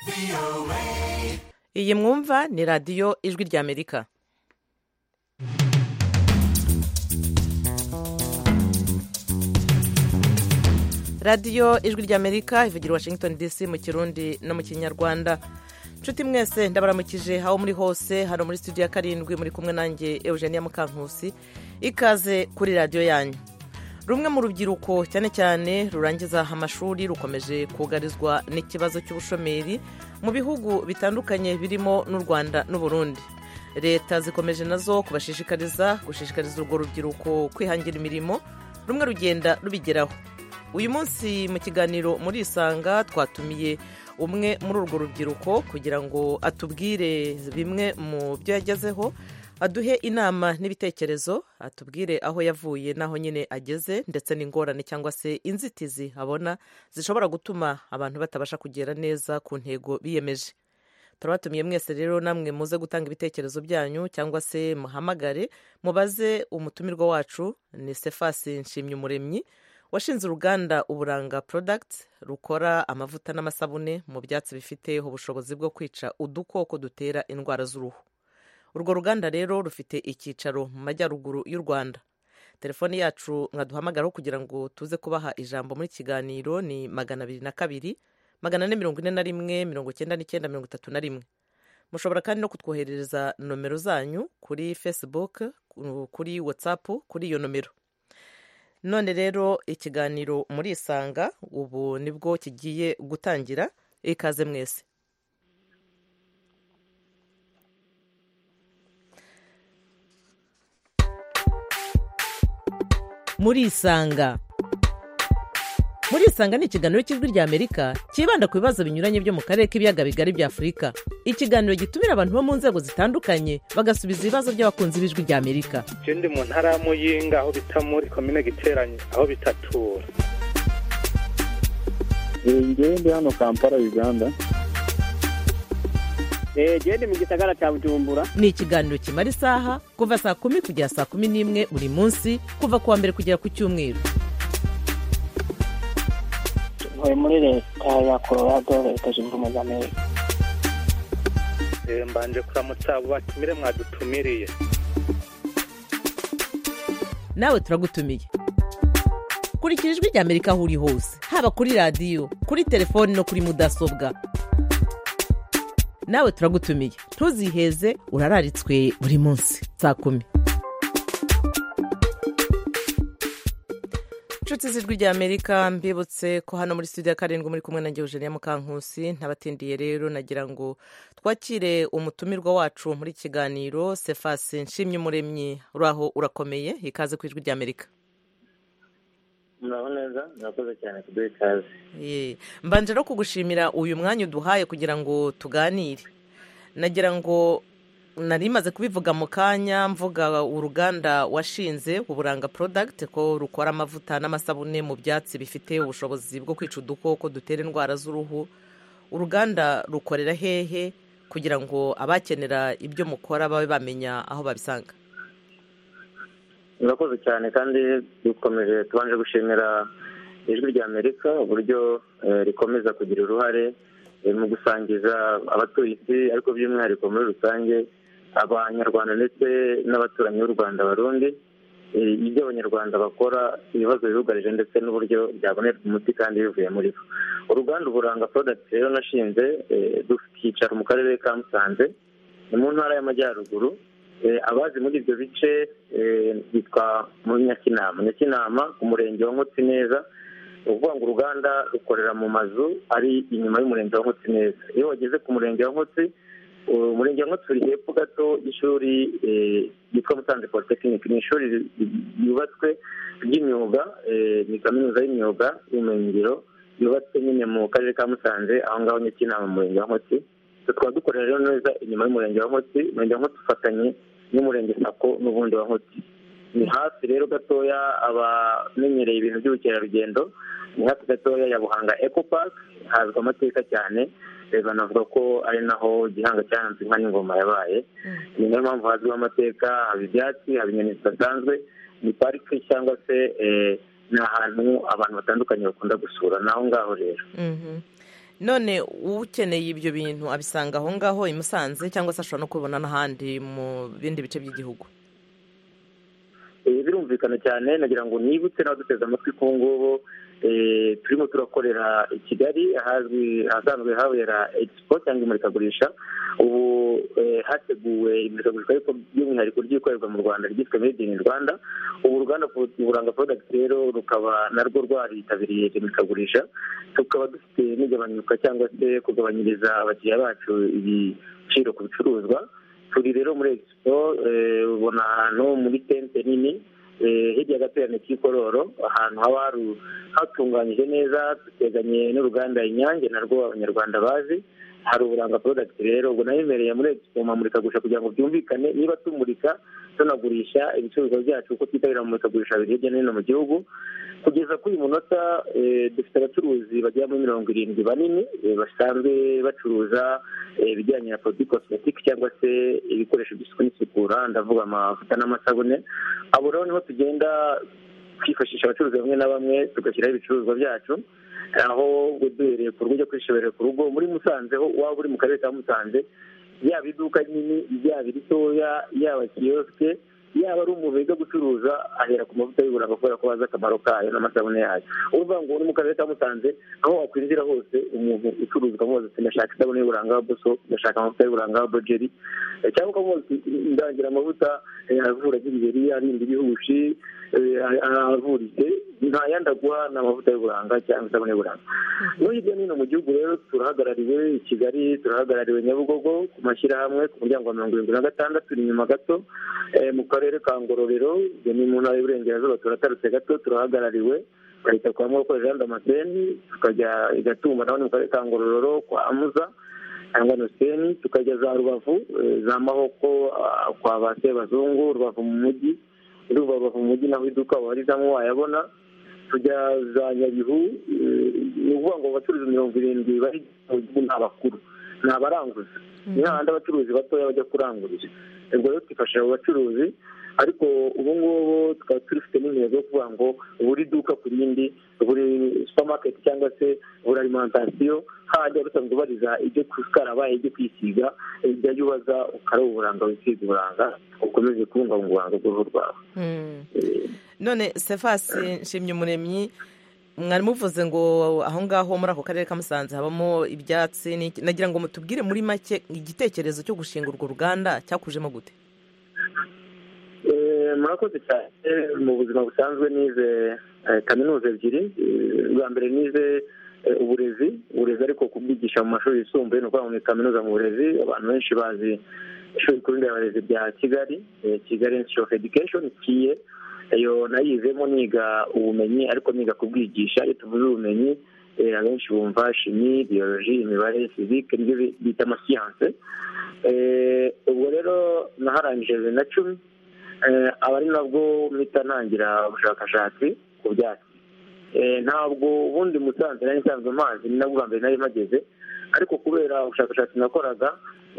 iyi mwumva ni radiyo ijwi ry'Amerika. radiyo ijwi ry'Amerika ivugira Washington DC mu kirundi no mu kinyarwanda. Nshuti mwese ndabaramukije aho muri hose, hano muri studio ya 7 muri kumwe nanjye Eugenia Mukankusi. Ikaze kuri radiyo yanyu. Rumwe mu rubyiruko cyane cyane rurangiza amashuri rukomeje kugarizwa n'ikibazo cy'ubushomeri mu bihugu bitandukanye birimo n'u Rwanda n'u Burundi. Leta zikomeje nazo gushishikariza urwo rubyiruko kwihangira imirimo, rumwe rugenda rubigeraho. Uyu munsi mu kiganiro muri Isanga twatumiye umwe muri urwo rubyiruko kugira ngo atubwire bimwe mu byo yagezeho, aduhe inama n'ibitekerezo, atubwire aho yavuye n'aho nyine ageze, ndetse n'ingorane cyangwa se inzitizi abona zishobora gutuma abantu batabasha kugera neza ku ntego biyemeje. Turabatumiye mwese rero namwe muze gutanga ibitekerezo byanyu cyangwa se muhamagare mubaze umutumirwa wacu. Ni Sefasi Nshimyumuremyi washinze uruganda Uburanga Products rukora amavuta n'amasabune mu byatsi bifite ubushobozi bwo kwica udukoko dutera indwara z'uruhu. Urwo ruganda rero rufite icyicaro mu majyaruguru y'u Rwanda. Telefoni yacu mwaduhamagaraho kugira ngo tuze kubaha ijambo muri kiganiro ni 202 441 99 31. Mushobora kandi no kutwoherereza nomero zanyu kuri Facebook, kuri WhatsApp kuri iyo nomero. None rero ikiganiro muri Isanga ubu nibwo kigiye gutangira. Ikaze mwese. Muri Isanga ni ikiganiro cy'ijwi ry'Amerika kibanda ku bibazo binyuranye byo mu karere k'ibiyaga bigari bya Afurika. Ikiganiro gitumira abantu bo mu nzego zitandukanye bagasubiza ibibazo by'abakunzi b'ijwi ry'Amerika. Ndi mu ntara ya Muyinga aho bita muri komine Giteranyi aho bitatura. Ndi hano Kampala Uganda. Ndi mu gisagara cya Bujumbura. Ni ikiganiro kimara isaha kuva saa 10 kugera saa 11 buri munsi, kuva kuwa mbere kugera ku cyumweru. Muri leta ya Colorado, leta zunze ubumwe za Amerika. Mbanje kuramutsa abo batumire mwadutumiriye. Nawe turagutumiye. Kurikira ijwi ry'Amerika aho uri hose, haba kuri radiyo, kuri telefoni no kuri mudasobwa. Nawe turagutumiye. Ntuziheze, urararitswe buri munsi saa 10. Nshuti z'ijwi ry'Amerika, mbibutse ko hano muri studio ya 7 muri kumwe nanjye Eugenia Mukankusi. Ntabatindiye rero nagira ngo twakire umutumirwa wacu muri kiganiro Sefasi Nshimyumuremyi. Uraho urakomeye? Ikaze ku ijwi ry'Amerika. Muraho neza, nakoze cyane kuduha ikaze. Mbanje no kugushimira uyu mwanya uduhaye kugira ngo tuganire. Nagira ngo nari maze kubivuga mu kanya mvuga uruganda washinze Uburanga Product ko rukora amavuta n'amasabune mu byatsi bifite ubushobozi bwo kwica udukoko dutera indwara z'uruhu. Uruganda rukorera hehe kugira ngo abakenera ibyo mukora babe bamenya aho babisanga? Murakoze cyane kandi dukomeje tubanje gushimira ijwi ry'Amerika uburyo rikomeza kugira uruhare mu gusangiza abatuye isi, ariko by'umwihariko muri rusange abanyarwanda ndetse n'abaturanyi b'u Rwanda Barundi, ibyo abanyarwanda bakora, ibibazo bibugarije ndetse n'uburyo byabonerwa umuti kandi bivuye muri bo. Uruganda Uburanga Products rero nashinze dufite icyicaro mu karere ka Musanze, ni mu ntara y'Amajyaruguru. Abazi muri ibyo bice bitwa muri Nyakinama ku murenge wa Nkotsi Neza. Uvuga ngo uruganda rukorera mu mazu ari inyuma y'umurenge wa Nkotsi Neza. Iyo wageze ku murenge wa Nkotsi, umurenge wa Nkotsi uri hepfo gato y'ishuri yitwa Musanze Polytechnic. Ni ishuri yubatswe ry'imyuga, ni kaminuza y'imyuga y'ubumenyingiro yubatswe nyine mu karere ka Musanze aho ngaho Nyakinama mu murenge wa Nkotsi. Tukaba dukorera rero neza inyuma y'umurenge wa Nkotsi. Umurenge wa Nkotsi ufatanye n'umurenge Sako n'ubundi wa Nkotsi. Ni hafi rero gatoya abamenyereye ibintu by'ubukerarugendo, ni hafi gatoya ya Buhanga Eco Park, hazwi amateka cyane. Banavuga ko ari naho Gihanga cyanze inka n'ingoma yabaye. Ni nayo mpamvu hazwiho amateka, haba ibyatsi, haba inyoni zidasanzwe. Ni parike cyangwa se ni ahantu abantu batandukanye bakunda gusura, naho ngaho rero. none ukeneye ibyo bintu abisanga aho ngaho i Musanze cyangwa se ashobora no kubibona n'ahandi mu bindi bice by'igihugu? Birumvikana cyane, nagira ngo nibutse n'abaduteze amatwi ko ngubu turimo turakorera i Kigali ahasanzwe habera expo cyangwa imurikagurisha. Ubu hateguwe imurikagurisha ariko by'umwihariko ryikorerwa mu Rwanda ryitwa Made in Rwanda. Ubu uruganda Buranga Products rero rukaba narwo rwaritabiriye imurikagurisha, tukaba dufite n'igabanyuka cyangwa se kugabanyiriza abakiriya bacu ibiciro ku bicuruzwa. Turi rero muri expo, ubona ahantu muri tente nini hirya gaterane k'ikororo, ahantu haba hatunganyije neza, duteganye n'uruganda Inyange narwo abanyarwanda bazi. Hari Buranga Products rero ubwo nayemereye muri expo mamurikagurisha kugira ngo byumvikane niba tumurika tunagurisha ibicuruzwa byacu uko twitabira mu murikagurisha hirya no hino mu gihugu. Kugeza kuri uyu munota dufite abacuruzi bagera muri 70 banini basanzwe bacuruza ibijyanye na produit cosmetic cyangwa se ibikoresho by'isuku n'isukura, ndavuga amavuta n'amasabune. Abo rero niho tugenda kwifashisha abacuruzi bamwe na bamwe tugashyiraho ibicuruzwa byacu, aho duhereye ku rugo kwishoborera ku rugo muri Musanze, ho waba uri mu karere ka Musanze, yaba iduka nini, yaba iritoya, yaba kiyoske, yaba ari umuntu wiga gucuruza ahera ku mavuta y'Uburanga kubera ko bazi akamaro kayo n'amasabune yayo. Uvuga ngo uri mu karere ka Musanze, aho wakwinjira hose umuntu ucuruza ukamubaza ati ndashaka isabune y'Uburanga Boso, ndashaka amavuta y'Uburanga Bojeri, cyangwa ukamubaza ati ndangira amavuta avura ibiheri, arinda ibihushi, avuritse, nta yandi aguha n'amavuta y'Uburanga cyangwa isabune y'Uburanga. No hirya no hino mu gihugu rero turahagarariwe i Kigali, turahagarariwe Nyabugogo ku mashyirahamwe ku muryango wa 76 turi inyuma gato. Mu karere ka Ngororero ni mu ntara y'Iburengerazuba turatarutse gato, turahagarariwe bahita kwa Moko Jean Damascene, tukajya i Gatumba naho mu karere ka Ngororero kwa Amuza cyangwa Noseni, tukajya za Rubavu za Mahoko kwa Base Bazungu, Rubavu mu mujyi, Rubavu mu mujyi naho iduka warizamo wayabona, tujya za Nyabihu. Ni ukuvuga ngo abacuruzi 70 bari mu gihugu n'abakuru n'abaranguza, ni handi abacuruzi batoya bajya kurangurira. Ubwo rero twifasha abo bacuruzi, ariko ubu ngubu tukaba turifite n'intego yo kuvuga ngo buri duka ku rindi, buri supermarket cyangwa se buri alimentation hajya rusanzwe bariza ibyo kukaraba, ibyo kwisiga, ibyo yubaza ukaraba Uburanga, wisiga Uburanga, ukomeze kubungabunga uburanga bw'uruhu rwawe. None Sefasi Nshimyumuremyi, mwari muvuze ngo aho ngaho muri ako karere ka Musanze habamo ibyatsi, nagira ngo mutubwire muri make igitekerezo cyo gushinga urwo ruganda cyakujemo gute? Murakoze cyane. Mu buzima busanzwe nize kaminuza ebyiri. Bwa mbere nize uburezi ariko kubwigisha mu mashuri yisumbuye, no kwa mu kaminuza mu burezi. Abantu benshi bazi ishuri rikuru ry'abarezi rya Kigali Institute of Education kiye. Iyo nayizemo niga ubumenyi, ariko niga kubwigisha. Iyo tuvuze ubumenyi abenshi bumva chimie, biologie, imibare, physique, n'ibyo bita amasiyanse. Ubwo rero naharangije 2010, abari nabwo mpita ntangira ubushakashatsi ku byatsi. Ntabwo ubundi Musanze nari nsanzwe mazi, ni nabwo mbere nari mageze, ariko kubera ubushakashatsi nakoraga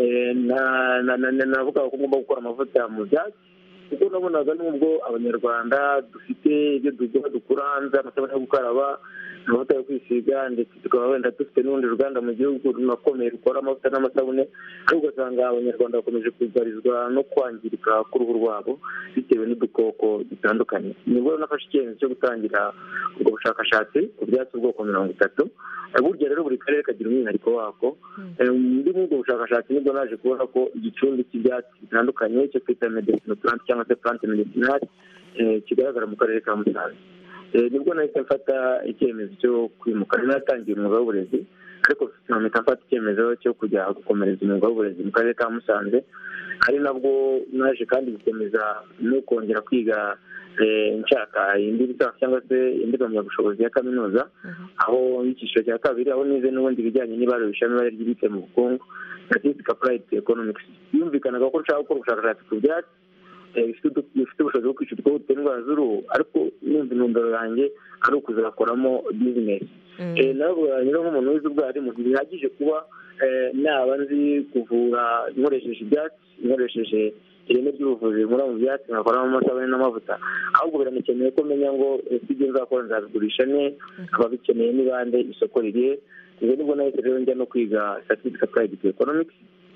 navuga ko ngomba gukora amavuta mu byatsi, kuko nabonaga nubwo abanyarwanda dufite ibyo dukura hanze, amasabune yo gukaraba, amavuta yo kwisiga, ndetse tukaba wenda dufite n'urundi ruganda mu gihugu runakomeye rukora amavuta n'amasabune, ariko ugasanga abanyarwanda bakomeje kugarizwa no kwangirika k'uruhu rwabo bitewe n'udukoko dutandukanye. Nibwo nafashe icyemezo cyo gutangira ubwo bushakashatsi ku byatsi ubwoko 30. Burya rero buri karere kagira umwihariko wako. Ndi muri ubwo bushakashatsi nibwo naje kubona ko igicumbi cy'ibyatsi bitandukanye cyo twita medicinal plant cyangwa se plant medicinal kigaragara mu karere ka Musanze. Nibwo nahise mfata icyemezo cyo kwimuka. Natangiye umwuga w'uburezi, ariko mpita mfata icyemezo cyo kujya gukomereza umwuga w'uburezi mu karere ka Musanze. Ari nabwo naje kandi gukomeza no kongera kwiga nshaka indi lisansi cyangwa se indi mpamyabushobozi ya kaminuza, aho icyiciro cya kabiri aho nize n'ubundi bijyanye n'ibarurishamibare ry'ibitse mu bukungu, statistics applied to economics. Yumvikanaga ko nshaka gukora ubushakashatsi ku byatsi bifite ubushobozi bwo kwica udukoko dutera indwara z'uruhu, ariko numva intumbero yanjye ari ukuzakoramo business. Nabwo rero nk'umuntu wize ubwarimu ntibihagije kuba naba nzi kuvura nkoresheje ibyatsi, nkoresheje ireme ry'ubuvuzi muri mu byatsi, nkakoramo amasabune n'amavuta, ahubwo biramukeneye ko menya ngo ibyo nzakora nzabigurisha ne, ababikeneye ni bande, isoko ririhe, ubwo nibwo nahise rero njya no kwiga statistics applied to economics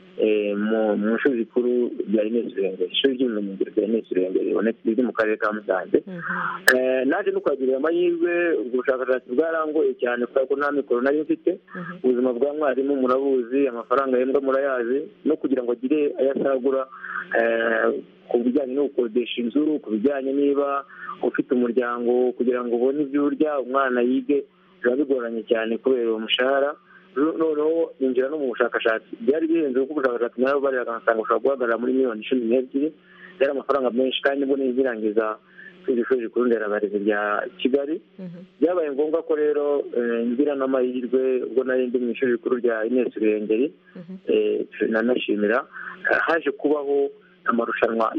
mu ishuri rikuru rya Ines Ruhengeri, ishuri ry'ubumenyingiro rya Ines Ruhengeri riri mu karere ka Musanze. Naje no kwagirira amahirwe, ubwo bushakashatsi bwarangoye cyane kubera ko nta mikoro nari mfite. Ubuzima bwa mwarimu murabuzi, amafaranga yembwa murayazi, no kugira ngo agire ayasagura ku bijyanye no gukodesha inzu, ku bijyanye niba ufite umuryango kugira ngo ubone ibyo urya, umwana yige, biba bigoranye cyane kubera uwo mushahara. Noneho ninjira no mu bushakashatsi, byari bihenze kuko ubushakashatsi nayo bariraga nkasanga ushobora guhagarara muri miliyoni 12, yari amafaranga menshi, kandi nibwo nirangiza kwiga ishuri rikuru nderabarezi rya Kigali. Byabaye ngombwa ko rero ngira n'amahirwe ubwo nari ndi mu ishuri rikuru rya Ines Ruhengeri, nanashimira haje kubaho amarushanwa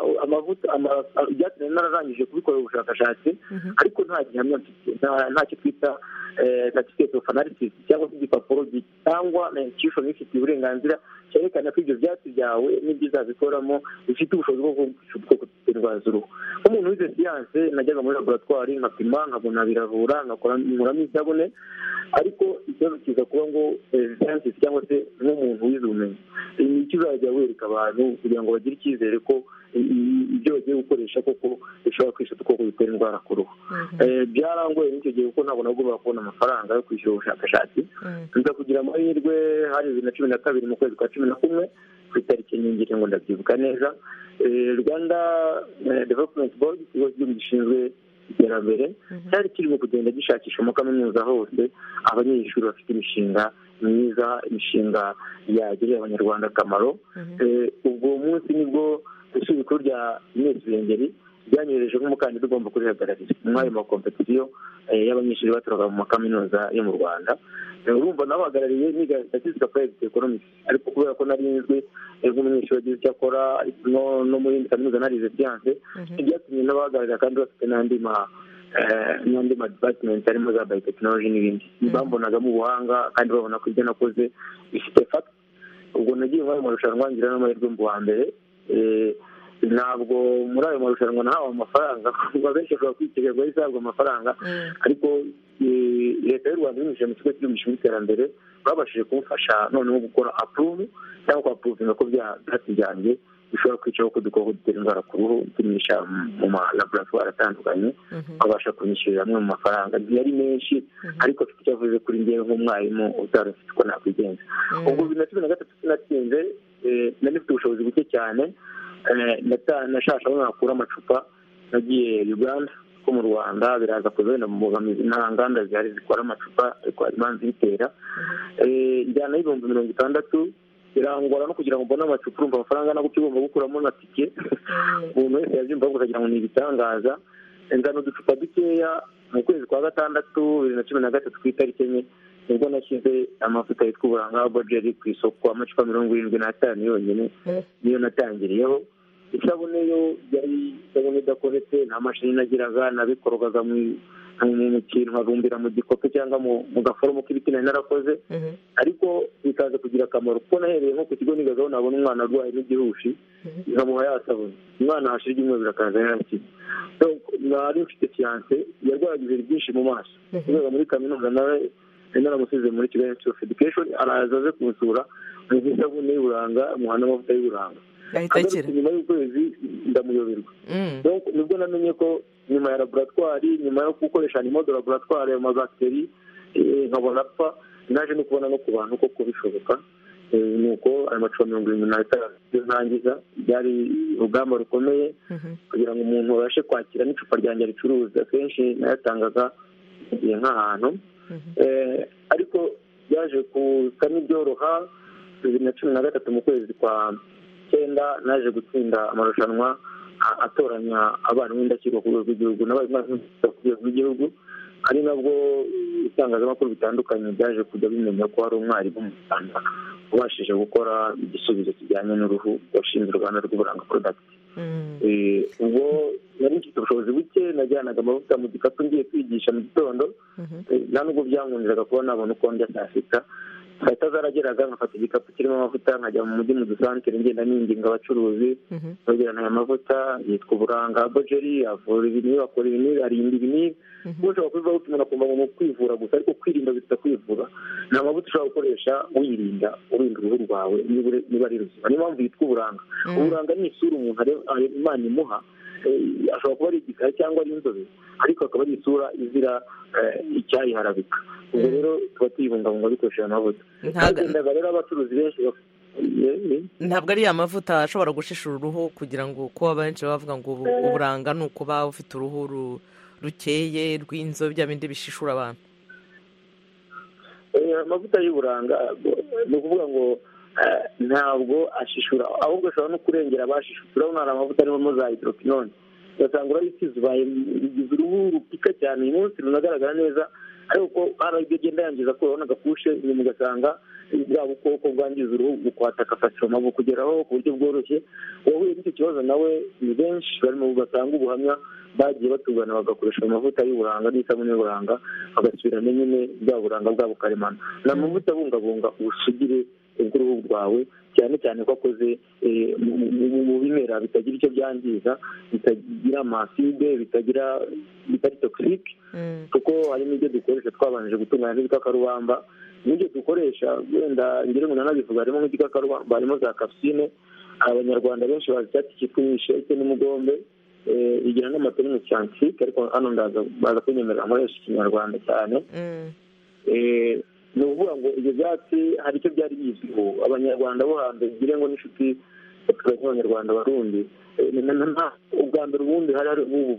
byatumye nararangije kubikora ubushakashatsi, ariko nta gihamya ntacyo twita certificate of analysis cyangwa se igipapuro gitangwa na institution ifite uburenganzira cyerekana ko ibyo byatsi byawe n'ibyo uzabikoramo bifite ubushobozi bwo gutera indwara z'uruhu. Nk'umuntu wize siyanse najyaga muri laboratwari nkapima, nkabona biravura, nkuramo isabune, ariko ikibazo kiza kuba ngo siyanse cyangwa se nk'umuntu wize ubumenyi ni iki uzajya wereka abantu kugira ngo bagire icyizere ko ibyo bagiye gukoresha koko bishobora kwisha udukoko bitera indwara ku ruhu. Byarangoye n'icyo gihe kuko ntabwo nagombaga kubona amafaranga yo kwishyura ubushakashatsi. Nza kugira amahirwe hari 2012 mu kwezi kwa 11 ku itariki nyingire ngo ndabyibuka neza, Rwanda Development Board, ikigo cy'igihugu gishinzwe iterambere, cyari kirimo kugenda gishakisha mu kaminuza hose abanyeshuri bafite imishinga myiza, imishinga yagirira abanyarwanda akamaro. Ubwo munsi nibwo ishuri rikuru rya Ines Ruhengeri ryanyohereje nk'umukandida ugomba kurihagararira muri ayo makompetisiyo y'abanyeshuri baturuka mu makaminuza yo mu Rwanda. Urumva nabahagarariye niga statistics applied to economics, ariko kubera ko nari nzwi nk'umunyeshuri wagize icyo akora no muri kaminuza narize siyanse, byatumye n'abahagararira kandi bafite n'andi ma department harimo za biotechnology n'ibindi. Bambonagamo ubuhanga kandi babona ko ibyo nakoze bifite fact. Ubwo nagiye mu marushanwa ngira n'amahirwe mu wa mbere. Ntabwo muri ayo marushanwa nahawe amafaranga, kuko benshi bashobora kwitegerwa isabwa amafaranga, ariko leta y'u Rwanda ibinyujije mu kigo cy'igihugu gishinzwe iterambere babashije kumufasha noneho gukora approve cyangwa kwapuruvinga ko byatsi byanjye bishobora kwicaho ko udukoko dutera indwara ku ruhu, tumisha mu malaboratwari atandukanye, babasha kunyishyurira amwe mu mafaranga. Yari menshi, ariko afite icyo avuze kuri njyewe nk'umwarimu utari ufite uko nakwigenza. Ubwo 2013 sinatsinze, nari mfite ubushobozi buke cyane, nashasha aho nakura amacupa, nagiye Uganda ko mu Rwanda biraza kuzana mu mbogamizi, nta nganda zihari zikora amacupa ariko imanzi bitera, njyana y'ibihumbi 60, birangora no kugira ngo mbone amacupa, urumva amafaranga nako kigomba gukuramo na tike. Umuntu wese yabyumva kugira ngo ni ibitangaza. Nzana uducupa dukeya mu kwezi kwa 6 2013 ku itariki enye, nibwo nashyize amavuta yitwa uburanga Bojeri ku isoko, amacupa 75 yonyine niyo natangiriyeho. Isabune yo yari isabune idakoretse, nta mashini nagiraga, nabikorogaga mu kintu nkabumbira mu gikope cyangwa mu gaforomo k'ibiti nari narakoze, ariko bikaza kugira akamaro kuko nahereye nko ku kigo nigagaho nabona umwana arwaye n'igihushi, nkamuha ya sabune, umwana hashira ibyumweru birakaza yarakize. Nari mfite fiance yarwaye ibintu byinshi mu maso, kubera muri kaminuza nawe naramusize muri Kigali Institute of Education, araza aze kunsura mu isabune y'uburanga, muhana amavuta y'uburanga. Nyuma y'ukwezi ndamuyoberwa. Nibwo namenye ko nyuma ya laboratwari, nyuma yo gukoresha animo de laboratwari ya mabacteri nkabona apfa, naje no kubona no ku bantu ko kubishoboka. Nuko ayo macupa 75 ntangiza, byari urugamba rukomeye kugira ngo umuntu abashe kwakira n'icupa ryanjye ricuruza. Kenshi nayatangaga igihe nk'ahantu, ariko byaje kusa n'ibyoroha. 2013 mu kwezi kwa 9 naje gutsinda amarushanwa atoranya abarimu b'indashyikirwa ku rwego rw'igihugu n'abarimu ku rwego rw'igihugu, ari nabwo itangazamakuru bitandukanye byaje kujya bimenya ko hari umwarimu mu Rwanda ubashije gukora igisubizo kijyanye n'uruhu, washinze uruganda rw'uburanga product. Ubwo nari mfite ubushobozi buke, najyanaga amavuta mu gikapu ngiye kwigisha mu gitondo, nta nubwo byankundiraga kuba nabona uko ndya saa sita. leta zarageraga nkafata igikapu kirimo amavuta nkajya mu mujyi mu dusantere ngenda ninginga abacuruzi bagerana aya mavuta yitwa uburanga bojeri avura ibintu akora ibintu arinda ibintu ushobora kubivaho umuntu akumva ngo kwivura gusa ariko kwirinda bita kwivura ni amavuta ushobora gukoresha wirinda urinda uruhu rwawe niba ari ruzima niyo mpamvu yitwa uburanga uburanga ni isura umuntu Imana imuha ashobora kuba ari igikara cyangwa ari inzobe ariko akaba ari isura izira icyayiharabika ubwo rero tuba tuyibungabunga dukoresheje amavuta hagendaga rero abacuruzi benshi ntabwo ari amavuta ashobora gushishura uruhu kugira ngo kuba benshi bavuga ngo uburanga ni ukuba ufite uruhu rukeye rw'inzobe bya bindi bishishura abantu amavuta y'uburanga ni ukuvuga ngo ntabwo ashishura ahubwo ashobora no kurengera abashishura urabona hari amavuta arimo za hydroquinone ugasanga urayisize ubaye bigize uruhu rupika cyane uyu munsi runagaragara neza ariko hari ibyo agenda yangiza ko urabona agapushe inyuma ugasanga bwa bukoko bwangiza uruhu bukwataka fasoma bukugeraho ku buryo bworoshye uwahuye n'icyo kibazo nawe ni benshi barimo batanga ubuhamya bagiye batugana bagakoresha amavuta y'uburanga n'isabune y'uburanga bagasubirana nyine bwa buranga bwabo karemano ni amavuta abungabunga ubusugire bw'uruhu rwawe cyane cyane ko akoze mu bimera bitagira icyo byangiza bitagira amaside bitari toxique kuko harimo ibyo dukoresha twabanje gutunganya n'ibikakarubamba n'ibyo dukoresha wenda ngire umuntu anabivuga harimo nk'igikakarubamba harimo za kapsine abanyarwanda benshi bazi icyatsi cyitwa imisheke n'umugombe igira n'amaterine scientifique ariko hano baza kunyemerera nkoresha ikinyarwanda cyane ni ukuvuga ngo ibyo byatsi hari icyo byari bizwiho abanyarwanda bo hambere ngire ngo n'inshuti baturage abanyarwanda barundi ubwa mbere ubundi hari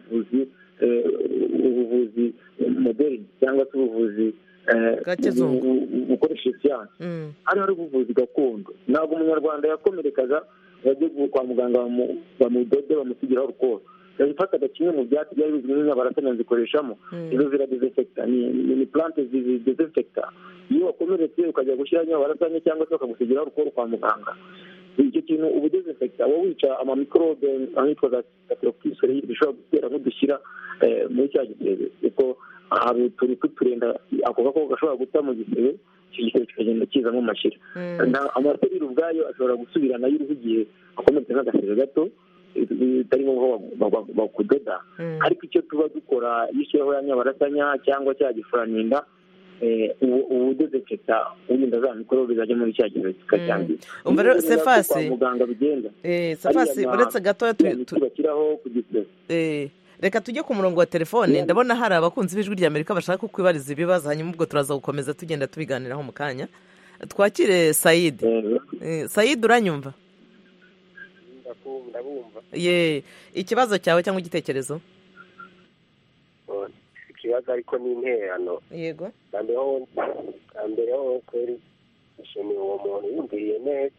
ubuvuzi moderni cyangwa se ubuvuzi bukoresheje siyansi hari ubuvuzi gakondo ntabwo umunyarwanda yakomerekaga yagiye kwa muganga bamudode bamusigiraho urukoro yabifataga kimwe mu byatsi byari bizwi nk'inyabarasanya zikoreshamo izo ziradesinfecta ni plante zidesinfecta iyo wakomeretse ukajya gushyiraho inyabarasanya cyangwa se bakagusigiraho urukoro kwa muganga icyo kintu ubu desinfecta wowe wica amamikorobe ahitwa za staphylococcus bishobora gutera nk'udushyira muri cya gisebe kuko hari utuntu tuturenda ako gakoko gashobora guta mu gisebe icyo gisebe kikagenda kizamo amashyira amaserire ubwayo ashobora gusubirana y'uruhu igihe akomeretse nk'agasebe gato bitari ngombwa bakudoda ariko icyo tuba dukora iyo ushyiraho ya nyabarasanya cyangwa cya gifuraninda ubu desinfecta urinda za mikorobe zajya muri cya gisebe kikacyangiza umva rero Sefasi kwa muganga bigenda Sefasi uretse gatoya bashyiraho ku gisebe reka tujye ku murongo wa telefone ndabona hari abakunzi b'ijwi rya Amerika bashaka kukwibariza ibibazo hanyuma ubwo turaza gukomeza tugenda tubiganiraho mu kanya twakire Said Said uranyumva ndabumva ikibazo cyawe cyangwa igitekerezo ikibazo ariko ni interano yego mbere ho kweri nshimiye uwo muntu yumviriye neza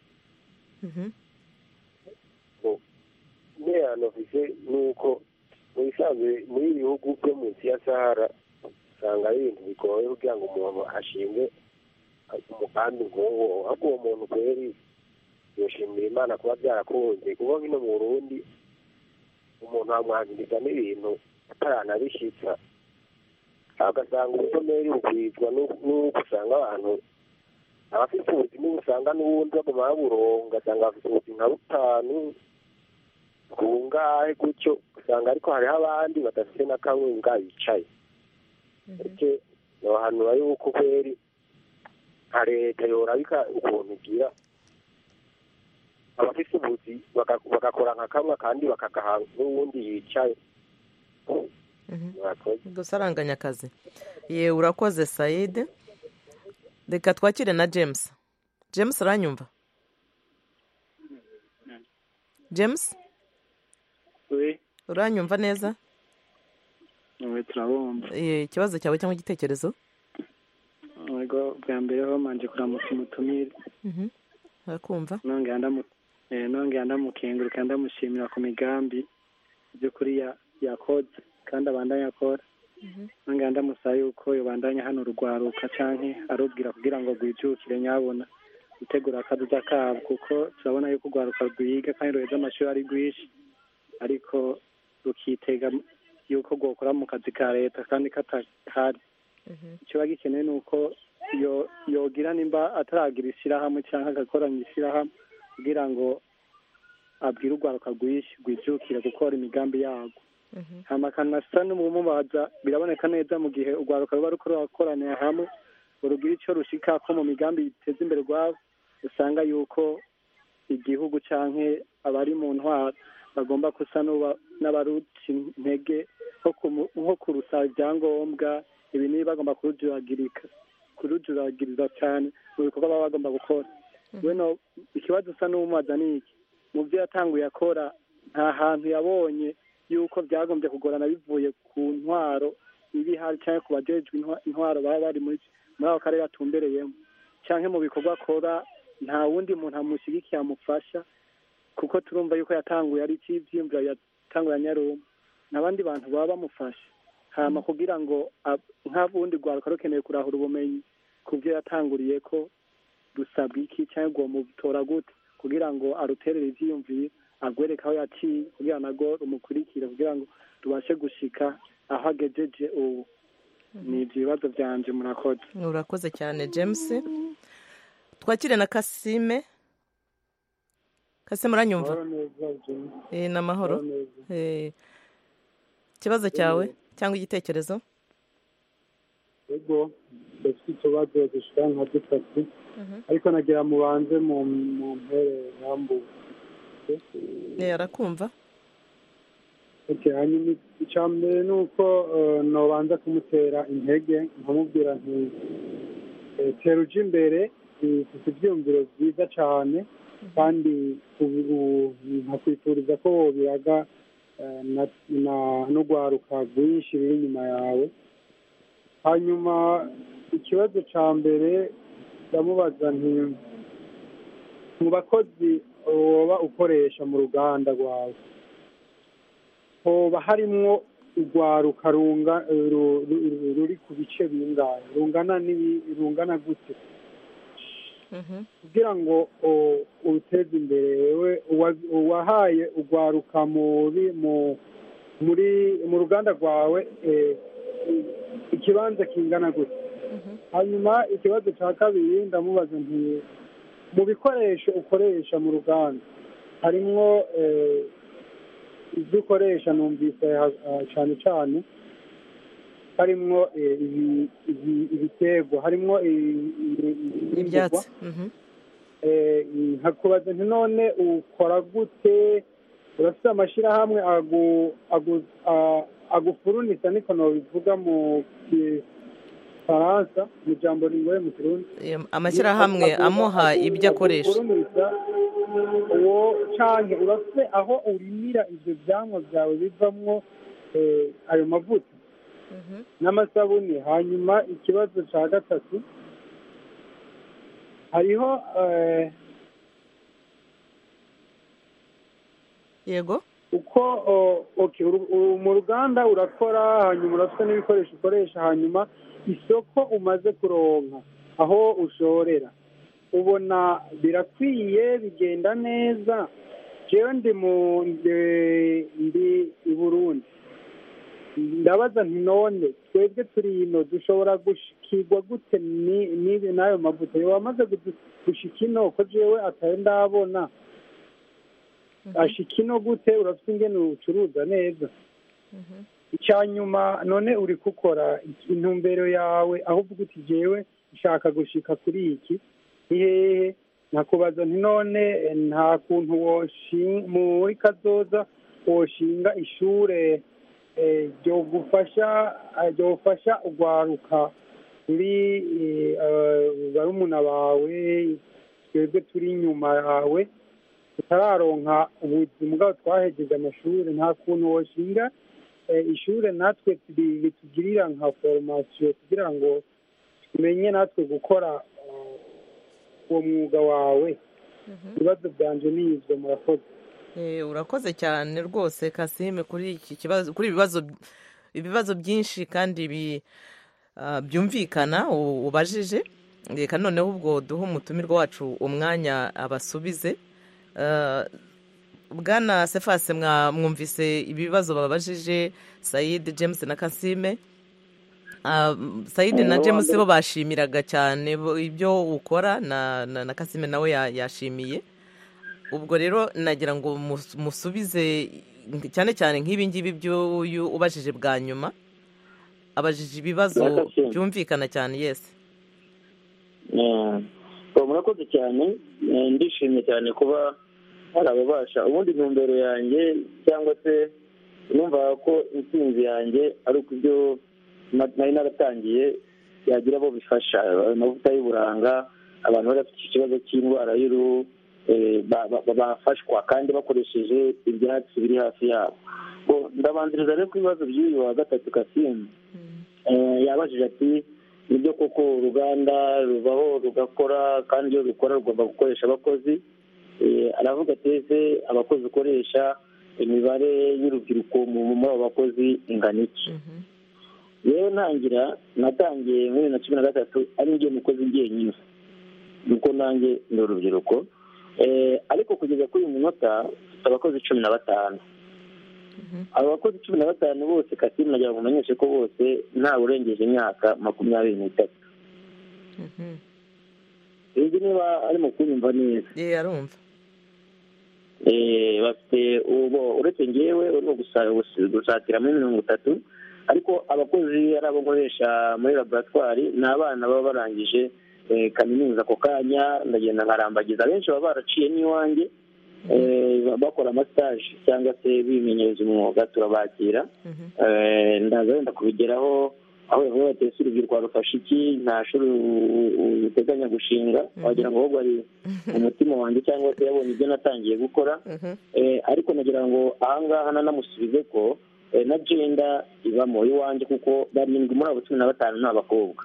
interano mfise ni uko mu bisanzwe muri ibi bihugu byo munsi ya Sahara usanga ari ibintu bigoye kugira ngo umuntu ashinge umugambi nk'uwo ahubwo uwo muntu kweri yoshimira Imana kuba byarakunze kuko nk'ino mu Burundi umuntu amwangiriza n'ibintu ataranabishyitsa agasanga ubushomeri bukwizwa n'uko usanga abantu abafite ubuzima usanga n'ubundi baguma baburonga ugasanga bafite ubuzima butanu kungahe gutyo usanga ariko hariho abandi badafite na kamwe nga bicaye ndetse nohanura yuko kweri nka leta yorabika ukuntu igira abafite ubuzi bagakora nka kamwe kandi bakagaha n'uwundi yicaye gusa aranganya akazi urakoze Said reka twakire na James uranyumva James uranyumva neza turabumva ikibazo cyawe cyangwa igitekerezo bwa mbere ho manje kuramutsa umutumire arakumva nongera ndamukenguruka ndamushimira ku migambi by'ukuri yakoze kandi abandanya akora nongera ndamusaba yuko yobandanya hano urugwaruka canke arubwira kugira ngo rwijukire nyabona gutegura akaduza kabo kuko turabona yuko urwaruka rwiga kandi ruheza amashuri ari rwinshi ariko rukitega yuko rwokora mu kazi ka leta kandi katahari icyo bagikenewe ni uko yogira nimba ataragira ishyirahamwe cyangwa agakoranya ishyirahamwe kugira ngo abwire urwaruka rwijukire gukora imigambi yarwo hama kanasa n'umubaza biraboneka neza mu gihe urwaruka ruba ruko rurakoraniye hamwe urugira icyo rushika ko mu migambi iteza imbere rwabo usanga yuko igihugu canke abari mu ntwaro bagomba gusa n'abaruca intege nko kurusaba ibyangombwa ibi niba bagomba kurujuragiriza cyane mu bikorwa baba bagomba gukora weno ikibazo usa n'umubaza ni iki mu byo yatanguye akora nta hantu yabonye yuko byagombye kugorana bivuye ku ntwaro ibihari cyangwa ku bajejwe intwaro baba bari muri ako karere atumbereyemo cyangwa mu bikorwa akora nta wundi muntu amushyigikiye amufasha kuko turumva yuko yatanguye ari icy'ibyiyumviro yatanguye nyarumva n'abandi bantu baba bamufasha hama kugira ngo nk'abundi rwaruka rukeneye kurahura ubumenyi ku byo yatanguriye ko rusabwa iki cyangwa ngo mutora gute kugira ngo aruterere ibyiyumviro agwereka aho yaciye kugira ngo rumukurikire kugira ngo tubashe gushika aho agejeje ubu ni ibyo bibazo byanje murakoze. Urakoze cyane James. Twakire na Kasime. Kasime uranyumva? Ni amahoro. Ikibazo cyawe cyangwa igitekerezo? Yego dufite ikibazo gishika nka dutatu ariko nagira mubanze mu mpere rambu. Arakumva? Hanyuma icya mbere ni uko nobanza kumutera intege nkamubwira nti tera uje imbere ufite ibyiyumviro byiza cyane kandi nkakwifuriza ko wobiraga n'urwaruka rwinshi ruri inyuma yawe. Hanyuma ikibazo cya mbere ndamubaza nti mu bakozi woba ukoresha mu ruganda rwawe hoba harimwo urwaruka ruri ku bice bingahe rungana gute kugira ngo uteze imbere wewe wahaye urwaruka mu ruganda rwawe ikibanza kingana gute. Hanyuma ikibazo cya kabiri ndamubaza nti mu bikoresho ukoresha mu ruganda harimwo ibyo ukoresha numvise cyane cyane harimwo ibitego harimwo ibyatsi. nkakubaza nti none ukora gute urafite amashyirahamwe agufurunisa niko nobivuga mu Faransa mu jambo ringoye mu Kirundi amashyirahamwe amuha ibyo akoresha uwo canke urafite aho urimira ivyo vyamwa vyawe bivamwo ayo mavuta n'amasabuni. Hanyuma ikibazo ca gatatu hariho yego uko mu ruganda urakora hanyuma urafite n'ibikoresho ukoresha hanyuma isoko umaze kuronka aho ushorera ubona birakwiye bigenda neza. jewe ndi i Burundi ndabaza nti none twebwe turi ino dushobora gushikirwa gute n'ayo mavuta yo wamaze gushika ino ko jewe atayo ndabona ashika ino gute urafite ingene ucuruza neza. icyanyuma none uri gukora intumbero yawe aho uvuga uti jewe ushaka gushika kuri iki hehe nakubaza nti none nta kuntu muri kazoza woshinga ishure ryofasha urwaruka ruri barumuna bawe twebwe turi inyuma yawe tutararonka ubuzima bwabo twahejeje amashuri nta kuntu woshinga ishure natwe bitugirira nka formation kugira ngo tumenye natwe gukora uwo mwuga wawe. ibibazo byanje ni ivyo murakoze. Urakoze cyane rwose Kasime kuri iki kibazo kuri ibibazo byinshi kandi byumvikana ubajije. Reka noneho ubwo duha umutumirwa wacu umwanya abasubize. Bwana Sefase mwumvise ibibazo babajije Said, James na Kasime. Saidi na James bo bashimiraga cyane ibyo ukora na Kasime nawe yashimiye. Ubwo rero nagira ngo musubize cyane cyane nk'ibi ngibi by'uyu ubajije bwa nyuma, abajije ibibazo byumvikana cyane. Yes, murakoze cyane. Ndishimye cyane kuba hari ababasha, ubundi intumbero yanjye cyangwa se numva ko intsinzi yanjye ari uko ibyo nari naratangiye yagira abo bifasha. Amavuta y'uburanga, abantu bari bafite ikibazo cy'indwara y'uruhu bafashwa kandi bakoresheje ibyatsi biri hafi yabo. Ndabanziriza rero ku bibazo by'uyu wa gatatu Kasime yabajije ati nibyo koko uruganda ruvaho rugakora kandi iyo rukora rugomba gukoresha abakozi. Aravuga ati ese abakozi ukoresha imibare y'urubyiruko muri abo bakozi ingana iki? Yewe natangiye muri 2013 ari njye mukozi njyenyine, nuko nanjye ndi urubyiruko, ariko kugeza kuri uyu munota mfite abakozi 15. Abo bakozi 15 bose Kasime nagira ngo umenyeshe ko bose nta urengeje imyaka 23. Izi niba arimo kunyumva neza. Arumva. Bafite uretse ngewe urimo gusatira muri 30, ariko abakozi ari abo nkoresha muri laboratwari ni abana baba barangije kaminuza ako kanya, ndagenda nkarambagiza. Benshi baba baraciye n'iwanjye bakora amasitaje cyangwa se bimenyereza umwuga, turabakira. Ndaza wenda kubigeraho aho bavuga bati ese urubyiruko rufasha iki, nta shuri uteganya gushinga, wagira ngo ahubwo ari umutima wanjye cyangwa se yabonye ibyo natangiye gukora. Ariko nagira ngo ahangaha nanamusubize ko na genda ibamo iwanjye, kuko 7 muri abo 15 ni abakobwa.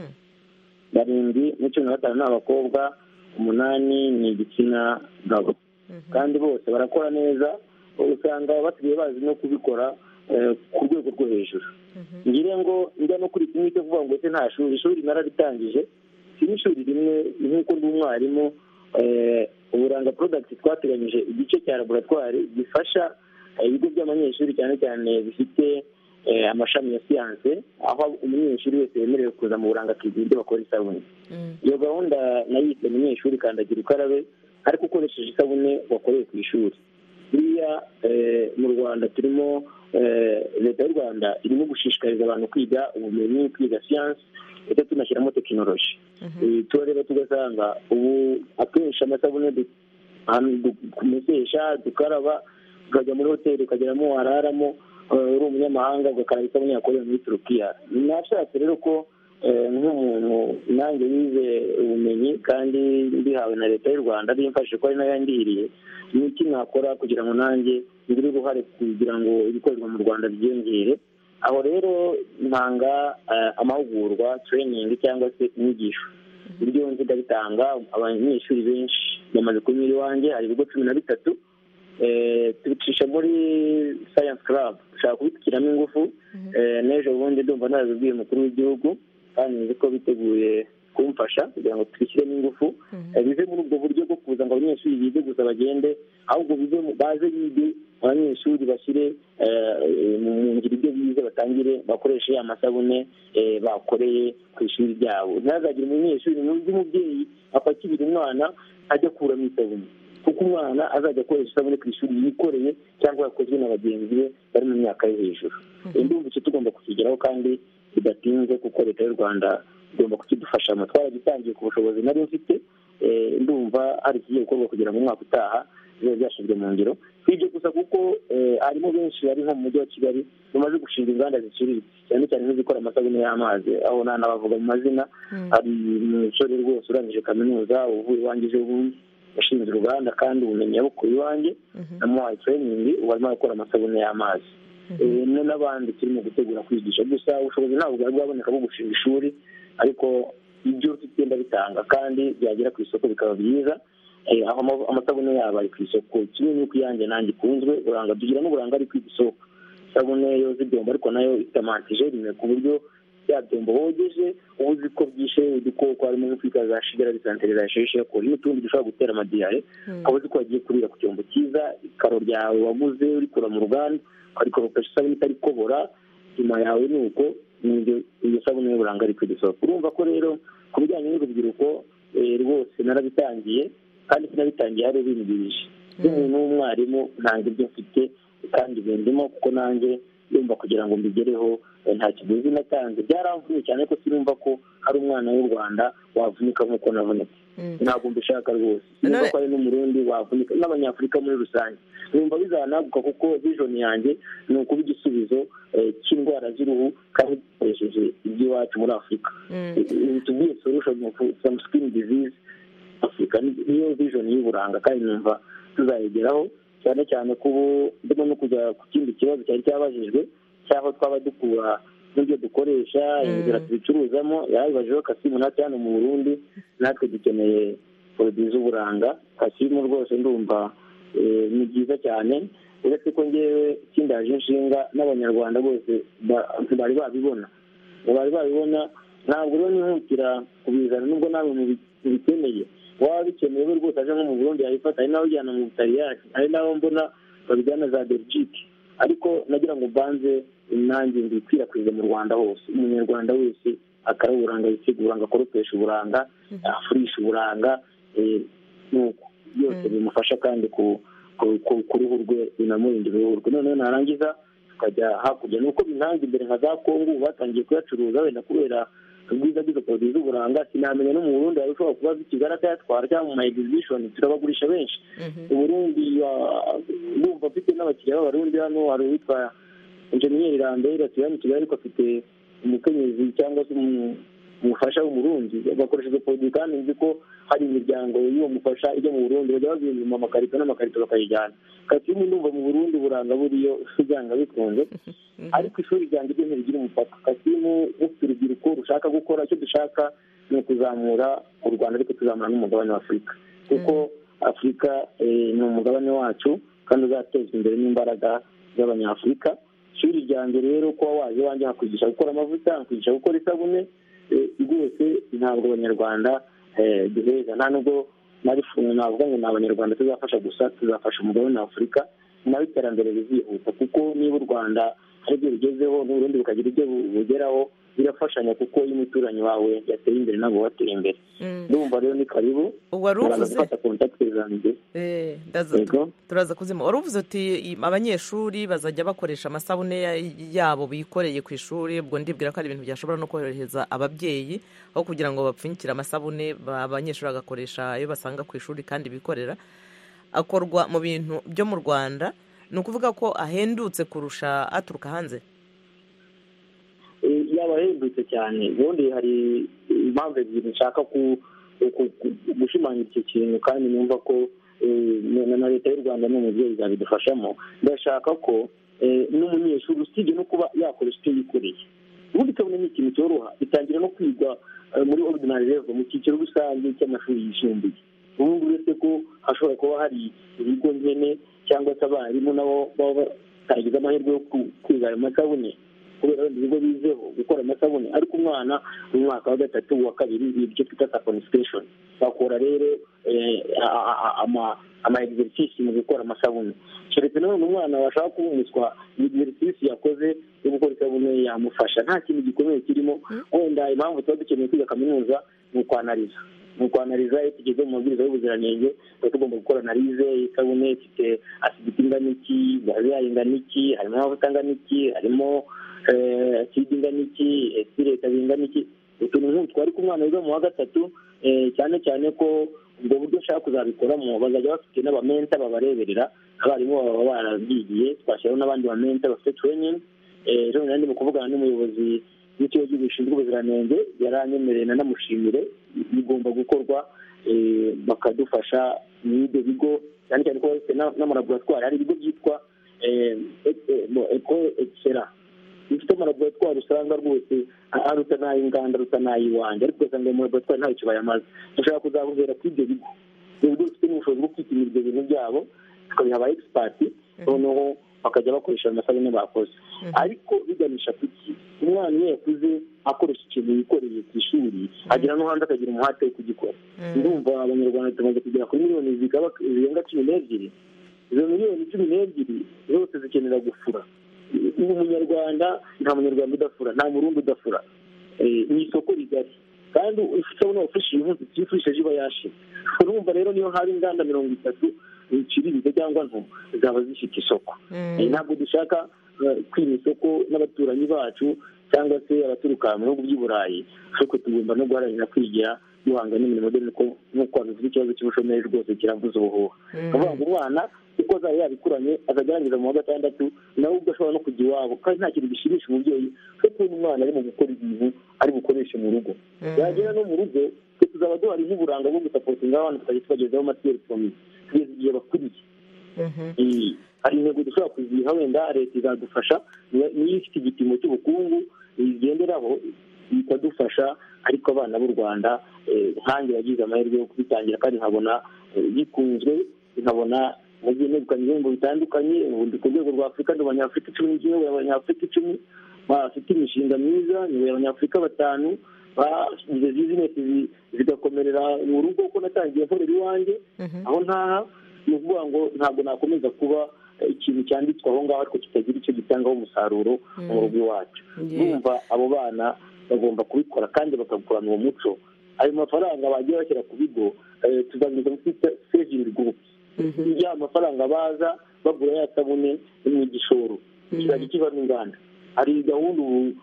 7 muri 15 ni abakobwa, 8 ni igitsina gabo, kandi bose barakora neza. Usanga basigaye bazi no kubikora ku rwego rwo hejuru. Ngire ngo njya no kuri kimwe cyo kuvuga ngo ese nta ishuri nararitangije, si n'ishuri rimwe nk'uko ndi umwarimu. Uburanga product twateganyije igice cya laboratwari gifasha ibigo by'abanyeshuri cyane cyane bifite amashami ya siyanse, aho umunyeshuri wese yemerewe kuza mu buranga akiga ibyo bakora isabune. Iyo gahunda nayise umunyeshuri kandagira ukarabe, ariko ukoresheje isabune wakoreye ku ishuri. Buriya mu Rwanda turimo, leta y'u Rwanda irimo gushishikariza abantu kwiga ubumenyi, kwiga siyanse ndetse tunashyiramo tekinoloji. Turareba tugasanga ubu akenshi amasabune kumesesha, dukaraba, ukajya muri hoteli ukageramo wararamo, uri umunyamahanga ugakaraba isabune yakorewe muri Turukiya. Nashatse rero ko nk'umuntu nanjye yize ubumenyi kandi mbihawe na leta y'u Rwanda bimfashe ko ari nayo yandihiriye, ni iki nakora kugira ngo nanjye ngire uruhare kugira ngo ibikorerwa mu Rwanda byiyongere. Aho rero ntanga amahugurwa, training cyangwa se inyigisho. Ibyo nzi ndabitanga, abanyeshuri benshi bamaze kunyura iwanjye. Hari ibigo 13 tubicisha muri science club, ushaka kubikiramo ingufu. N'ejo bundi ndumva narabibwiye umukuru w'igihugu kandi nzi ko biteguye kumfasha kugira ngo twishyiremo ingufu, bive muri ubwo buryo bwo kuza ngo abanyeshuri bige gusa bagende, ahubwo baze bige, abanyeshuri bashyire mu ngiro ibyo bize, batangire bakoreshe ya masabune bakoreye ku ishuri ryabo. Ntazagire umunyeshuri n'umubyeyi apakibira umwana ajya kuramo isabune, kuko umwana azajya akoresha isabune ku ishuri yikoreye cyangwa yakozwe na bagenzi be bari mu myaka yo hejuru. Ndumva icyo tugomba kukigeraho kandi bidatinze, kuko leta y'u Rwanda igomba kukidufashamo. Twaragitangiye ku bushobozi nari mfite, ndumva hari ikigiye gukorwa kugira ngo umwaka utaha bibe byashyizwe mu ngiro. Si ibyo gusa, kuko harimo benshi bari nko mu mujyi wa Kigali bamaze gushinga inganda ziciriritse cyane cyane nk'izikora amasabune y'amazi, aho nanabavuga mu mazina. Hari umusore rwose urangije kaminuza uvuye iwanjye ejo bundi, yashinze uruganda kandi ubumenyi yabukuye iwanjye, namuhaye training, ubu arimo gukora amasabune y'amazi. N'abandi turimo gutegura kwigisha. Gusa ubushobozi ntabwo bwari bwaboneka bwo gushinga ishuri, ariko ibyo tugenda bitanga kandi byagera ku isoko bikaba byiza. Aho amasabune yabo ari ku isoko, kimwe n'uko iyanjye nanjye ikunzwe. Uranga tugira n'uburanga ari ku isoko, isabune yoza ibyombo ariko nayo ifite amantijerine, ku buryo bya byombo wogeje uba uzi ko byishe udukoko, harimo nk'utwika za shigera, bisanterera, shesheko n'utundi dushobora gutera amadiyare. Ukaba uzi ko wagiye kurira ku cyombo cyiza, ikaro ryawe waguze urikura mu ruganda, ariko rufasha isabune itari kobora, nyuma yawe ni uko iyo sabune y'uburanga ari kwigisohoka. urumva ko rero ku bijyanye n'urubyiruko rwose narabitangiye, kandi sinabitangiye hari ubimbwirije. nk'umuntu w'umwarimu ntabwo ibyo mfite kandi bindimo, kuko nanjye yumva kugira ngo mbigereho nta kiguzi natanze. byaramvuye cyane ko sinumva ko hari umwana w'u Rwanda wavunika nk'uko navunitse. ntabwo mbishaka rwose. sinumva ko hari n'umurundi wavunika, n'abanyafurika muri rusange. numva bizanaguka, kuko vision yanjye ni ukuba igisubizo cy'indwara z'uruhu kandi dukoresheje iby'iwacu muri Afurika. to be a solution of some skin disease Africa. niyo vision y'uburanga, kandi numva tuzayigeraho, cyane cyane ko ubu ndimo no kujya ku kindi kibazo cyari cyabajijwe cy'aho twaba dukura n'ibyo dukoresha, inzira tubicuruzamo. yabibajeho Kasimu, natwe hano mu Burundi natwe dukeneye produit z'uburanga. Kasimu rwose ndumva ni byiza cyane, uretse ko ngewe kindaje inshinga n'abanyarwanda bose bari babibona. ntabwo rero nihutira kubizana, nubwo nawe mubikeneye. waba bikeneye we rwose aje nko mu Burundi yabifata, hari n'aho ujyana mu Butaliyani, hari n'aho mbona babijyana za Belgique. ariko nagira ngo mbanze nanjye mbikwirakwize mu Rwanda hose. umunyarwanda wese akara uburanga, yisiga uburanga, akoropesha uburanga, afurisha uburanga, nuko byose bimufasha kandi ku ruhu rwe, binamurinda uruhu rwe. noneho narangiza tukajya hakurya. nuko bintanze imbere nka za Kongo batangiye kuyacuruza, wenda kubera ubwiza bw'izo produit z'uburanga. sinamenya no mu Burundi hari ushobora kuba zikigara akayatwara, cyangwa mu ma exhibition turabagurisha benshi. Uburundi bumva afite n'abakiriya b'abarundi. hano hari uwitwa Engineer Rambere atuye mu Kigali, ariko afite umukenyezi cyangwa se umufasha w'umurundi, bakoresha izo produit. kandi nzi ko hari imiryango y'uwo mufasha ijya mu Burundi, bajya bazima amakarito n'amakarito bakayijyana. Kasimu ndumva mu Burundi uburanga buriyo byanga bikunze, ariko ishuri ryanjye ryo ntirigira umupaka. Kasimu ufite urubyiruko rushaka gukora, icyo dushaka ni ukuzamura u Rwanda, ariko tuzamura n'umugabane wa Afurika, kuko Afurika ni umugabane wacu kandi uzatezwa imbere n'imbaraga z'abanyafurika. ishuri ryanjye rero kuba waje wanjye hakwigisha gukora amavuta, hakwigisha gukora isabune, rwose ntabwo abanyarwanda duheza. nta nubwo navuga ngo ni abanyarwanda tuzafasha gusa, tuzafasha umugabane wa Afurika nawe iterambere rizihuta. kuko niba u Rwanda hari ibyo rugezeho n'Uburundi bukagira ibyo bugeraho, birafashanya, kuko iyo umuturanyi wawe yateye imbere ntabwo watera imbere. ndumva rero ni karibu gufata kontakiti zanjye. turaza kuzima. wari uvuze uti abanyeshuri bazajya bakoresha amasabune yabo bikoreye ku ishuri. ubwo ndibwira ko ari ibintu byashobora no korohereza ababyeyi, aho kugira ngo bapfunyikire amasabune, abanyeshuri bagakoresha ayo basanga ku ishuri kandi bikorera. akorwa mu bintu byo mu Rwanda, ni ukuvuga ko ahendutse kurusha aturuka hanze. yaba ahendutse cyane. ubundi hari impamvu ebyiri nshaka gushimangira icyo kintu, kandi numva ko na leta y'u Rwanda n'umubyeyi zabidufashamo. ndashaka ko n'umunyeshuri usibye no kuba yakoresha icyo yikoreye, ubundi kabone ni ikintu cyoroha. bitangira no kwigwa muri ordinary level, mu cyiciro rusange cy'amashuri yisumbuye. ubu ngubu uretse ko hashobora kuba hari ibigo nkene cyangwa se abarimu nabo baba batagize amahirwe yo kwiga ayo masabune, kubera wenda ibigo bizeho gukora amasabune. ariko umwana mu mwaka wa 3 wa 2 ibyo twita saponification, bakora rero ama exercice mu gukora amasabune. keretse none umwana washaka kubumiswa exercice yakoze yo gukora isabune yamufasha, nta kintu gikomeye kirimo. wenda impamvu tuba dukeneye kwiga kaminuza ni ukwanariza iyo tugeze mu mabwiriza y'ubuziranenge, tuba tugomba gukora analize isabune ifite acidity ingana iki, gaze yayo ingana iki, harimo amavuta angana iki, harimo acide ingana iki, esireta ingana iki, utuntu nk'utwo. ariko umwana wiga mu wa 3 cyane cyane ko ubwo buryo ushaka kuzabikoramo bazajya bafite n'abamenta babareberera. abarimu baba barabyigiye, twashyiraho n'abandi bamenta bafite training. ejo nandi mu kuvugana n'umuyobozi w'ikigo gishinzwe ubuziranenge, yaranyemereye nanamushimire. bigomba gukorwa, bakadufasha n'ibyo bigo, cyane cyane ko bafite n'amalaboratwari. hari ibigo byitwa Ecole Excellence, bifite amalaboratwari usanga rwose aruta n'ay'inganda, aruta n'ay'iwanjye, ariko ugasanga mu laboratwari nta icyo bayamaze. dushobora kuzahurira kuri ibyo bigo bifite n'ubushobozi bwo kwipimira ibyo bintu byabo, tukabiha aba expert, noneho bakajya bakoresha amasabune bakoze. ariko biganisha kuki umwana iyo yakuze akoresha ikintu yikoreye ku ishuri, agira no hanze akagira umuhate wo kugikora. ndumva abanyarwanda tumaze kugera kuri miliyoni zirenga 12. izo miliyoni 12 zose zikenera gufura. umunyarwanda nta munyarwanda udafura, nta murundi udafura. Ni isoko rigari kandi usabona ufashe umunsi cyifurishije iba yashira. Urumva rero niyo haba inganda 30 iciriritse cyangwa nto zaba zifite isoko. Ntabwo dushaka kwima isoko n'abaturanyi bacu cyangwa se abaturuka mu bihugu by'i Burayi, ariko tugomba no guharanira kwigira duhanga n'imirimo dore nk'uko bivuze ikibazo cy'ubushomeri rwose kiravuze ubuhuha. Kuvuga ngo umwana uko azaba yabikuranye akagerageza mu wa 6 nawe ubwo ashobora no kujya iwabo kandi nta kintu gishimisha umubyeyi cyo kubona umwana ari mu gukora ibintu ari bukoreshe mu rugo. Yagera no mu rugo tuzaba duhari nk'uburanga bwo gusapotinga abana tukajya tubagezaho materi promise kugeza igihe bakuriye. Hari intego dushobora kuziha wenda leta izadufasha niyo ifite igipimo cy'ubukungu igenderaho ikadufasha, ariko abana b'u Rwanda nkange yagize amahirwe yo kubitangira kandi nkabona bikunzwe, nkabona nagiye negukanye ibihembo bitandukanye. Ubundi ku rwego rwa Afurika ndi abanyafurika 10 abanyafurika 10 bafite imishinga myiza, ni abanyafurika 5 bagize bizinesi zigakomerera mu rugo uko natangiye nkorera iwanjye aho ntaha. Ni ukuvuga ngo ntabwo nakomeza kuba ikintu cyanditswe aho ngaho ariko kitagira icyo gitangaho umusaruro mu rugo iwacu. Numva abo bana bagomba kubikora kandi bakabikorana uwo muco. Ayo mafaranga bagiye bashyira ku bigo tuzabigeza muri saving group. Ya mafaranga baza bagura ya sabune mu gishoro kizajya kiva n'inganda. Hari gahunda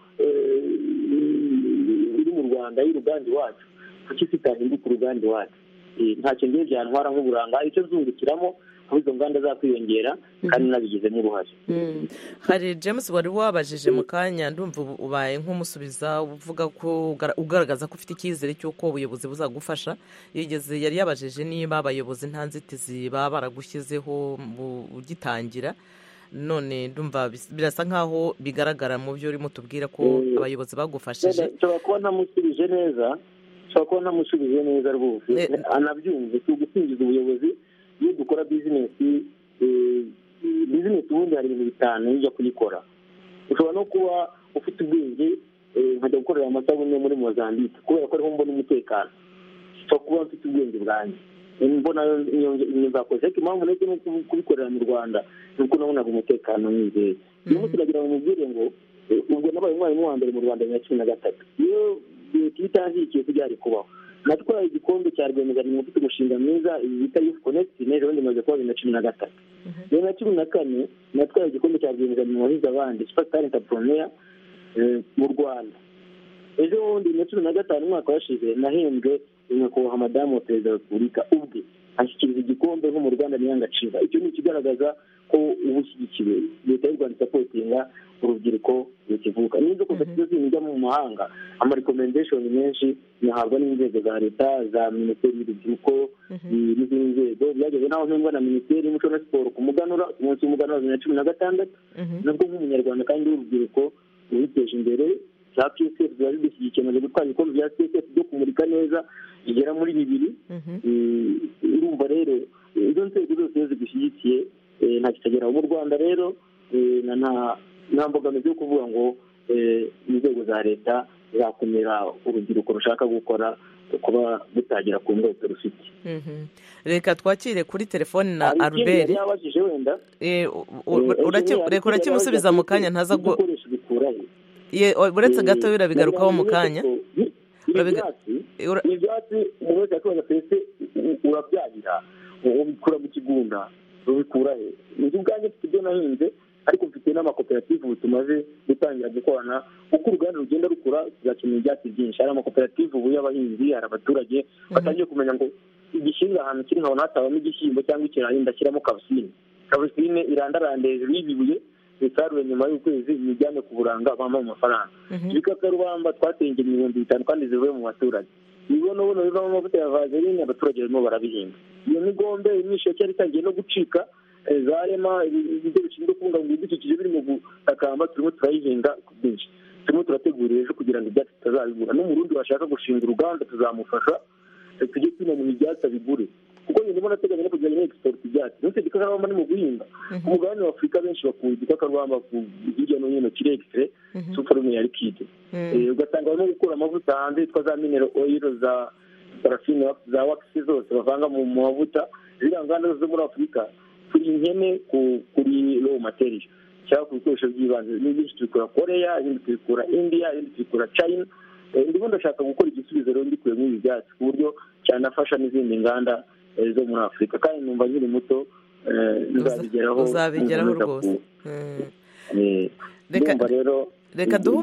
iri mu Rwanda y'uruganda iwacu kuki sitahinduka uruganda iwacu. Ntacyo ngiye byantwara nk'uburanga icyo zungukiramo aho izo nganda zakwiyongera kandi nabigizemo uruhare. Hari James wari wabajije mu kanya, ndumva ubaye nk'umusubiza uvuga ko ugaragaza ko ufite icyizere cy'uko ubuyobozi buzagufasha. Yari yabajije niba abayobozi nta nzitizi baba baragushyizeho ugitangira, none ndumva birasa nkaho bigaragara mu byo urimo tubwira ko abayobozi bagufashije. Nshobora kuba ntamusubije neza rwose anabyumve. Si ugusingiza ubuyobozi. Iyo dukora bizinesi ubundi hari ibintu 5 ujya kuyikora. Ushobora no kuba ufite ubwenge nkajya gukorera amasabune muri Mozambique kubera ko ariho mbona umutekano. Ushobora kuba mfite ubwenge bwanjye mbona nzakoze ariko impamvu nake no kubikorera mu Rwanda nuko nabonaga umutekano mwizeye. Uyu turagira mu mubwire ngo ubwo nabaye umwarimu wa mbere mu Rwanda 2013 iyo twitangiye kujyari kubaho natwaye igikombe cya rwemezanya mufite umushinga mwiza bita Youth Connect n'ejo bundi maze kuba 2013. 2014 natwaye igikombe cya rwemezanya mu bahize abandi Super Talent Entrepreneur mu Rwanda. Ejo bundi 2015 umwaka washize nahembwe nyakubahwa madamu wa perezida wa repubulika ubwe ashyikiriza igikombe nko mu Rwanda n'iyangacira. Icyo ni ikigaragaza ko ubushyigikiwe leta y'u Rwanda isapotinga urubyiruko rukivuka. Nizo kompetisiyo zijya mu mahanga ama recommendation menshi yahabwa n'inzego za leta za minisiteri y'urubyiruko n'izindi nzego. Byageze naho mpembwa na minisiteri y'umuco na siporo ku muganura umunsi w'umuganura 2016 nabwo nk'umunyarwanda kandi w'urubyiruko witeje imbere. Za PSF zari dushyigikiye maze gutwara ibikombe bya PSF byo kumurika neza bigera muri 2. Urumva rero izo nzego zose zigushyigikiye nta kitageraho mu Rwanda. Rero nta mbogamizi yo kuvuga ngo inzego za leta zakumira urubyiruko rushaka gukora kuba rutagira ku ndoto rufite. Reka twakire kuri telefone na Albert. Yabajije wenda reka urakimusubiza mu kanya ntaza uretse gato birabigarukaho mu kanya. Ibyatsi umuntu wese yakoze pese urabyarira ubikura mu kigunda ubikura he. Inzu ubwanjye mfite ibyo nahinze ariko mfite n'amakoperative ubu tumaze gutangira gukorana uko uruganda rugenda rukura tuzakenera ibyatsi byinshi. Hari amakoperative ubu y'abahinzi, hari abaturage batangiye kumenya ngo igishyimbo ahantu kiri nkabona hatabamo igishyimbo cyangwa ikirayi ndashyiramo kabusine irandaranda hejuru y'ibibuye bisaruye nyuma y'ukwezi bijyane ku buranga bampa amafaranga. Ibikakarubamba twatenge 5,000 kandi zivuye mu baturage. Ibibono bivamo amavuta ya vaseline abaturage barimo barabihinga. Iyo migombe imisheke yari itangiye no gucika zarema ibyo bishinzwe kubungabunga ibidukikije biri mu gutakamba turimo turayihinga ku bwinshi. Turimo turategurira ejo kugira ngo ibyatsi tutazabigura. N'umurundi washaka gushinga uruganda tuzamufasha tujye twinana ibyatsi abigure kuko ndimo nateganya no kujya export ibyatsi. Nose gikakarubamba ni mu guhinga umugabane wa Afurika benshi bakunda igikakarubamba hirya no hino kiri extrait superme ya liquide. Ugasanga barimo gukura amavuta hanze yitwa za mineral oil za parafine za wax zose bavanga mu mavuta. Ziriya nganda zo muri Afurika turi inkene kuri raw material. cyangwa ku bikoresho by'ibanze. N'ibindi tubikura Korea, ibindi tubikura India, ibindi tubikura China. Ndimo ndashaka gukora igisubizo rero mbikuye muri ibi byatsi ku buryo cyanafasha n'izindi nganda zo muri Afurika, kandi numva nkiri muto uzabigeraho rwose. Reka duhe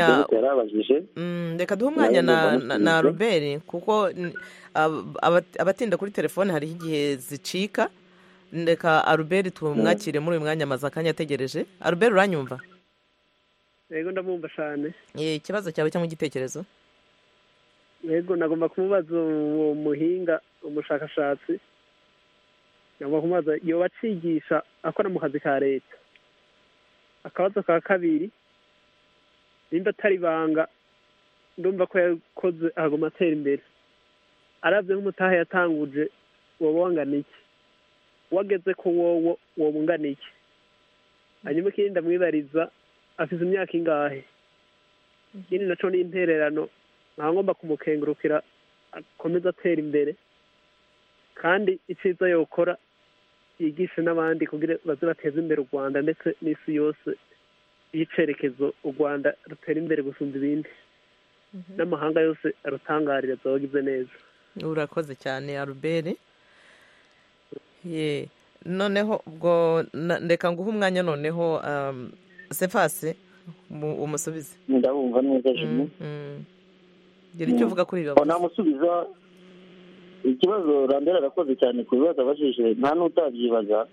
umwanya na Albert, kuko abatinda kuri telefone hariho igihe zicika. Reka Albert tumwakire muri uyu mwanya, amaze akanya ategereje. Albert, uranyumva? Yego ndamwumva cyane. Ikibazo cyawe cyangwa igitekerezo? Yego nagomba kumubaza uwo muhinga, umushakashatsi, nagomba kumubaza iyo bacigisha akora mu kazi ka leta. Akabazo ka kabiri, nimba atari banga, ndumva ko yakoze agoma atera imbere. Aravye nk'umutahe yatanguje wowe wangana iki? Wageze ko wowe ungana iki? Hanyuma ikindi ndamwibariza, afise imyaka ingahe? Ikindi naco ni intererano, nkaba ngomba kumukengurukira akomeza atera imbere, kandi iciza yokora yigishe n'abandi kugira baze bateze imbere u Rwanda ndetse n'isi yose y'icerekezo u Rwanda rutera imbere gusumba ibindi, n'amahanga yose arutangarira azogize neza. Urakoze cyane Albert. Noneho ubwo ndeka nguhe umwanya noneho Sefase umusubize. Ndabumva neza jimwe. Gira icyo uvuga kuri ibi. Namusubiza ikibazo Randera arakoze cyane ku bibazo abajije, nta n'utabyibaza.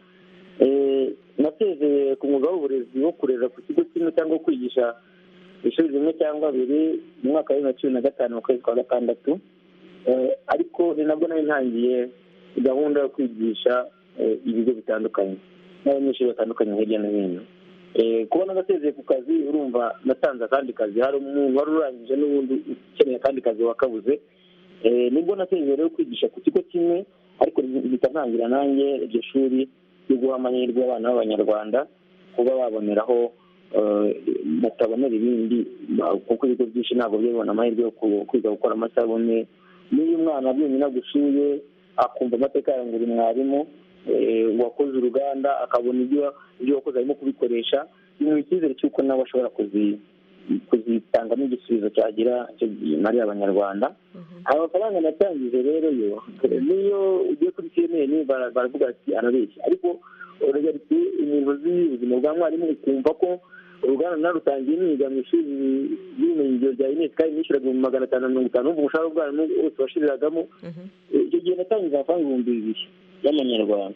Nateze ku mwuga w'uburezi wo kurera ku kigo kimwe cyangwa kwigisha ishuri rimwe cyangwa abiri mu mwaka wa 2015 mu kwezi kwa gatandatu, ariko ni nabwo nari ntangiye gahunda yo kwigisha ibigo bitandukanye n'abanyeshuri batandukanye hirya no hino. Kubona nateze ku kazi, urumva natanze akandi kazi, hari umuntu wari urangije n'ubundi ukeneye akandi kazi wakabuze. Nibwo nateze rero kwigisha ku kigo kimwe, ariko bitantangira nanjye iryo shuri ryo guha amahirwe abana b'Abanyarwanda kuba baboneraho batabonera ibindi, kuko ibigo byinshi ntabwo byabona amahirwe yo kwiga gukora amasabune. Niyo umwana byonyine agusuye akumva amateka yawe ngo uri mwarimu wakoze uruganda, akabona ibyo wakoze arimo kubikoresha, ni icyizere cy'uko nawe ashobora kuzitangamo igisubizo cyagira icyo mariya Abanyarwanda. Amafaranga natangije rero niyo ugiye kuri CNN baravuga ati arabeshya, ariko uragaruka ingingo z'ubuzima bwa mwarimu ukumva ko uruganda narutangiye niga mu ishuri ry'ubumenyingiro rya Ines kandi nishyuraga mu 550, umva umushahara w'ubwarimu wose washiriragamo. Icyo gihe natangiza amafaranga 2,000 y'amanyarwanda.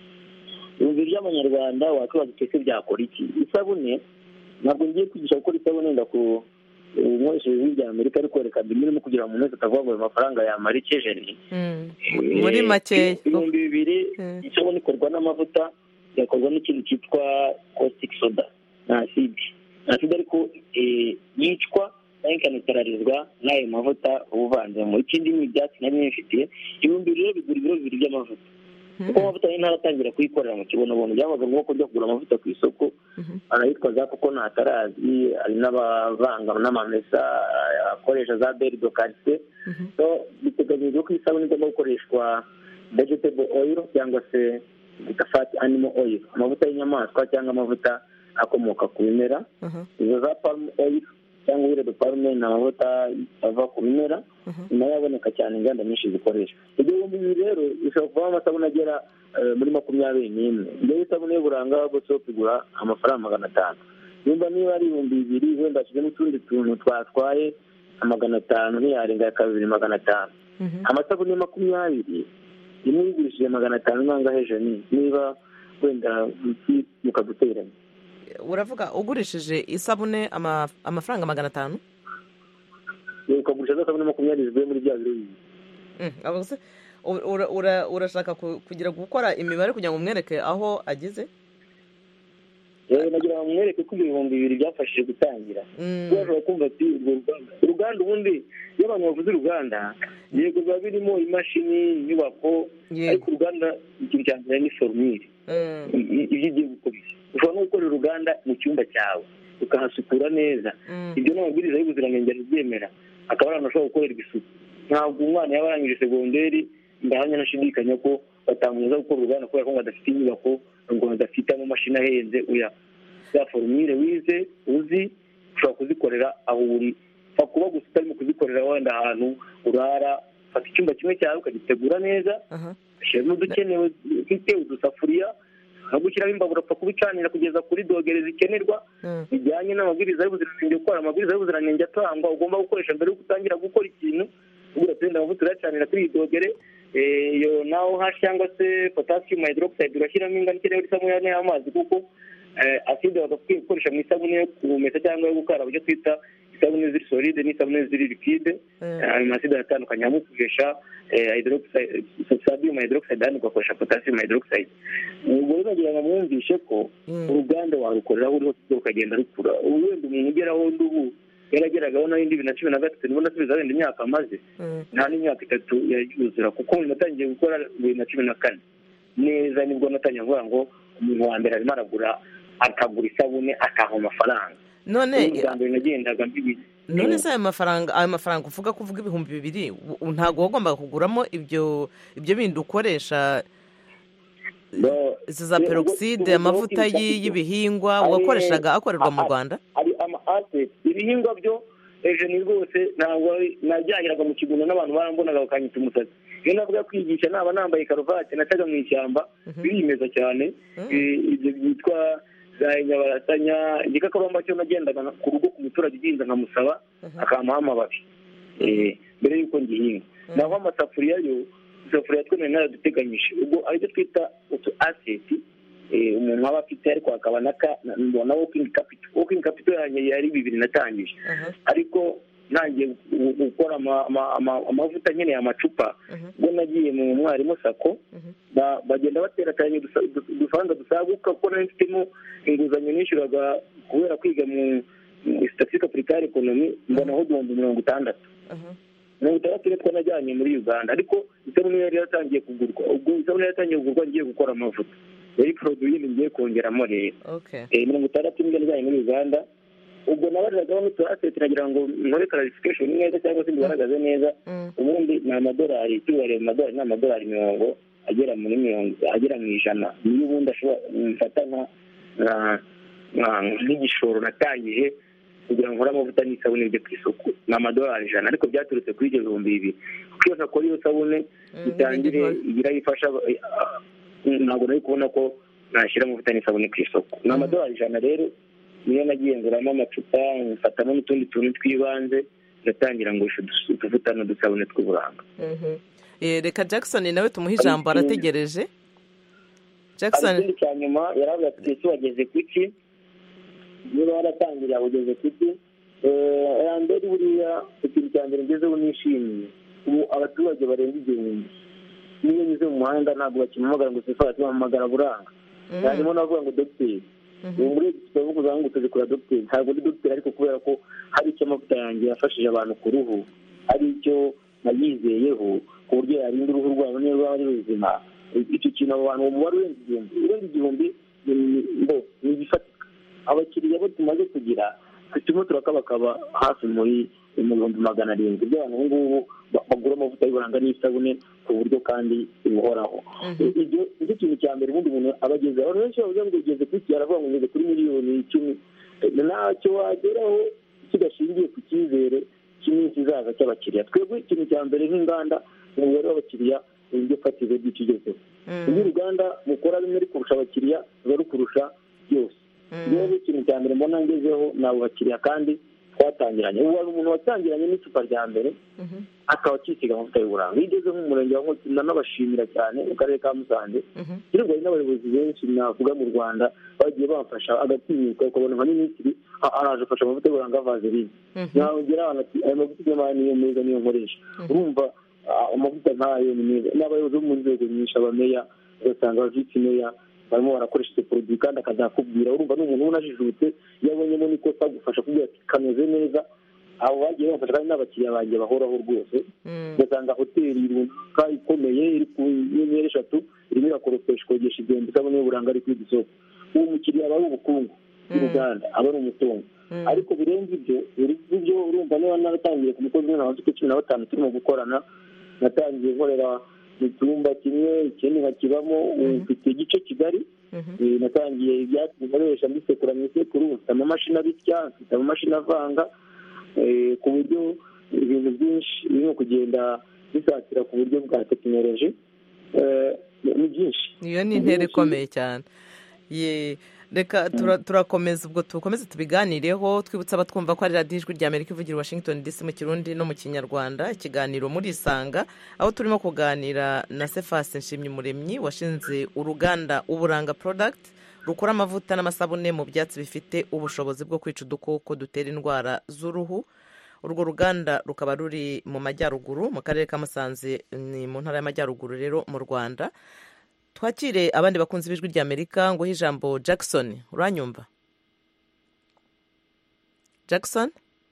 2,000 y'amanyarwanda wakwibaza ese byakora iki? Isabune ntabwo ngiye kwigisha gukora isabune ndaku nkoresheje ibya Amerika, ariko reka mbimurimo kugira ngo umuntu wese atavuga ngo amafaranga yamara ikejeri. Muri make 2,000 isabune ikorwa n'amavuta, yakorwa n'ikintu cyitwa caustic soda na acide ariko yicwa ikanatararizwa n'ayo mavuta ubuvanzemo. Ikindi ni ibyatsi nari nifitiye 2,000 rero bigura ibiro 2 by'amavuta, kuko amavuta yari ntaratangira kuyikorera mu kibonobono, byabaga ngombwa kujya kugura amavuta ku isoko, arayitwa za kuko ntatarazi, ari n'abavanga n'amamesa akoresha za beurre de karité. So biteganyijwe ko isabune igomba gukoreshwa vegetable oil cyangwa se fat animal oil, amavuta y'inyamaswa cyangwa amavuta akomoka ku bimera. Izo za palm oil cyangwa huile de palme ni amavuta ava ku bimera, nayo aboneka cyane inganda nyinshi zikoresha. Ibyo bibiri rero bishobora kuvamo amasabune agera muri 21. Mbere isabune y'uburanga bwo soap igura amafaranga 500. Nimba niba ari 2,000 wenda ashyizemo utundi tuntu twatwaye 500 ntiyarenga 2,500. Amasabune 20 imwe yigurishije 500 nanga hejeni, niba wenda mukaguteranya. Uravuga ugurishije isabune amafaranga 500? Ukagurisha isabune 20 zivuye muri bya biro bibi. Urashaka kugira gukora imibare kugira ngo umwereke aho ageze? Nagira ngo umwereke ko 2,000 byafashije gutangira. Urashobora kumva ati uruganda ubundi iyo abantu bavuze uruganda yego biba birimo imashini, inyubako, ariko uruganda ikintu cya mbere ni formule. Ibyo ugiye gukora ushobora no gukora uruganda mu cyumba cyawe ukahasukura neza. Ibyo n'amabwiriza y'ubuziranenge abyemera, akaba ari ahantu ashobora gukorerwa isuku. Ntabwo umwana yaba arangije segonderi ndahamya nashidikanya ko batamuza gukora uruganda kubera ko badafite inyubako, ngo badafite amamashini ahenze. za forumire wize uzi ushobora kuzikorera aho uri kuba gusa utarimo kuzikorera wenda ahantu urara fata icyumba kimwe cyawe ukagitegura neza ushyiramo udukenewe ufite udusafuriya no gushyiraho imbabura upfa kubicanira kugeza kuri dogere zikenerwa bijyanye n'amabwiriza y'ubuziranenge. gukora amabwiriza y'ubuziranenge atangwa ugomba gukoresha mbere yo gutangira gukora ikintu ubwo turenda amavuta urayacanira kuri iyi dogere iyo naho hashi cyangwa se potassium hydroxide urashyiramo ingano ikenewe isabune y'amazi kuko aside bagakwiye gukoresha mu isabune yo kumesa cyangwa yo gukaraba ibyo twita isabune ziri solide n'isabune ziri liquide ayo maside atandukanye hamwe ukoresha sodium hydroxide hano ugakoresha potassium hydroxide. ubwo rero nagira ngo mwumvishe ko uruganda warukoreraho uriho ukagenda rukura wenda umuntu ugeraho ubu yarageragaho nayo 2013 nibona asubiza wenda imyaka amaze nta n'imyaka 3 yuzura kuko natangiye gukora 2014 neza nibwo natangiye kuvuga ngo umuntu wa mbere arimo aragura akagura isabune akaha amafaranga none se ayo mafaranga uvuga kuvuga 2,000 ntabwo wagombaga kuguramo ibyo bindi ukoresha za peroxide amavuta y'ibihingwa wakoreshaga akorerwa mu Rwanda? ari ama asset ibihingwa byo ni rwose ntabwo najyahiraga mu kigunda n'abantu barambonaga bakanyita umusatsi. iyo navuga kwigisha naba nambaye karuvati nacaga mu ishyamba birimeza cyane ibyo byitwa za nyabarasanya igikakarubamba cyo nagendaga ku rugo ku muturage uginze nkamusaba akampaha amababi mbere y'uko ngihinga. naho amasafuriya yo isafuriya twemeye naraduteganyije ubwo aribyo twita utu aseti umuntu aba afite ariko akaba na working capital yanjye yari 2 natangije ariko nangiye gukora amavuta nkeneye amacupa ubwo nagiye mu mwarimu sako bagenda bateratanye udufaranga dusaguka kuko nari mfitemo inguzanyo nishyuraga kubera kwiga mu statistique appliquée economie mbonaho 60 rero twanajyanye muri Uganda ariko isabune yari yatangiye kugurwa ubwo isabune yatangiye kugurwa ngiye gukora amavuta yari produit ngiye kongeramo rero 60 mbere njyanye muri Uganda ubwo nabariraga n'utu asset nagira ngo nkore clarification neza cyangwa se bigaragaze neza ubundi ni amadolari tubareba amadolari n'amadolari 90 agera muri 100 agera mu 100 niyo ubundi ashobora mfata nk'igishoro natangije kugira ngo nkore amavuta n'isabune byo ku isoko ni amadolari 100 ariko byaturutse kuri ibyo 2,000 kuko iyo nakora iyo sabune itangire irayifasha ntabwo nari kubona ko nashyira amavuta n'isabune ku isoko ni amadolari 100 rero niyo nagiye nguramo amacupa mfatamo n'utundi tuntu twibanze ndatangira ngo utuvuta n'udusabune tw'uburanga. reka Jackson nawe tumuhe ijambo arategereje. Jackson cyanyuma yaravuga ati wageze kuki niba waratangiriye ugeze kuki mbere buriya ikintu cya mbere ngezeho nishimiye ubu abaturage barenga 1,000 niyo nyuze mu muhanda ntabwo bakimuhamagara ngo sifara tubahamagara buranga harimo navuga ngo dogiteri muri tuvuga uzanga ngo tuje kura dogiteri ntabwo ndi dogiteri ariko kubera ko hari icyo amavuta yanjye yafashije abantu ku ruhu hari icyo nayizeyeho ku buryo yarinda uruhu rwabo niyo rwaba ari ruzima icyo kintu abo bantu umubare urenze 1,000 ni igifatika. abakiriya bo tumaze kugira turimo turakabakaba hafi muri 700 by'abantu ubu ngubu bagura amavuta y'uburanga n'isabune ku buryo kandi buhoraho. ibyo kintu cya mbere ubundi umuntu abageze abantu benshi bavuga ngo ugeze kuri aravuga ngo ngeze kuri 10,000,000 ntacyo wageraho kidashingiye ku cyizere cy'iminsi izaza cy'abakiriya. twebwe ikintu cya mbere nk'inganda umubare w'abakiriya uburyo fatizo bw'ikigezeho ubu uruganda mukora bimwe kurusha abakiriya bari kurusha byose. rero ikintu cya mbere mbona ngezeho ni abo bakiriya kandi twatangiranye ubu hari umuntu watangiranye n'icupa rya mbere akaba akisiga amavuta y'uburanga. iyo ugeze nk'umurenge wa Nkotsi nanabashimira cyane mu karere ka Musanze rero hari n'abayobozi benshi navuga mu Rwanda bagiye bamfasha agatinyuka ukabona nka minisitiri araje afasha amavuta y'uburanga vaseline nagera ahantu ati ayo mavuta niyo meza niyo nkoresha. urumva amavuta nkayo ni meza n'abayobozi bo mu nzego nyinshi abameya ugasanga abavisi meya barimo barakoresha icyo produit kandi akazakubwira urumva n'umuntu unajijutse yabonyemo n'ikosa agufasha kugira ati kameze neza. abo bagiye bafasha kandi n'abakiriya banjye bahoraho rwose ugasanga hoteli runaka ikomeye iri ku nyenyeri 3 irimo irakoropesha ikogesha igihumbi isabune y'uburanga ari kuri isoko uwo mukiriya aba ari ubukungu bw'uruganda aba ari umutungo. ariko birenze ibyo urumva niba naratangiye ku mukozi umwe na 15 turimo gukorana natangiye nkorera mu cyumba kimwe ikindi nkakibamo mfite igice kigari natangiye ibyatsi bikoresha mbisekura mu isekuru, mfite amamashini abisya, mfite amamashini avanga, ku buryo ibintu byinshi birimo kugenda bisatira ku buryo bwa tekinoloji, ni byinshi. iyo ni intera ikomeye cyane. Reka turakomeza ubwo tukomeze tubiganireho, twibutsa abatwumva ko ari radiyo ijwi rya Amerika ivugira Washington DC mu Kirundi no mu Kinyarwanda, ikiganiro muri Isanga, aho turimo kuganira na Cephas Nshimyumuremyi washinze uruganda Uburanga Product rukora amavuta n'amasabune mu byatsi bifite ubushobozi bwo kwica udukoko dutera indwara z'uruhu. Urwo ruganda rukaba ruri mu Majyaruguru mu karere ka Musanze, ni mu ntara y'Amajyaruguru rero mu Rwanda. Twakire abandi bakunzi b'ijwi rya Amerika, ngo ijambo Jackson. Uranyumva Jackson?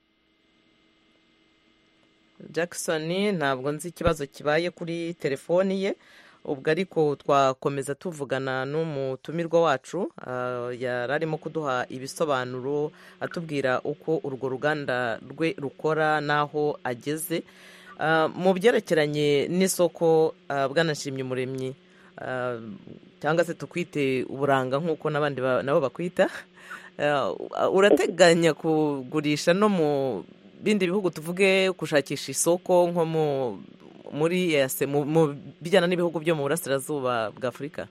Ntabwo nzi ikibazo kibaye kuri telefoni ye, ubwo ariko twakomeza tuvugana n'umutumirwa wacu yari arimo kuduha ibisobanuro atubwira uko urwo ruganda rwe rukora n'aho ageze. Mu byerekeranye n'isoko, Bwana Nshimyumuremyi, cyangwa se tukwite uburanga nk'uko n'abandi nabo bakwita, urateganya kugurisha no mu bindi bihugu, tuvuge gushakisha isoko nko muri EAC, mu bijyana n'ibihugu byo mu burasirazuba bwa Afurika?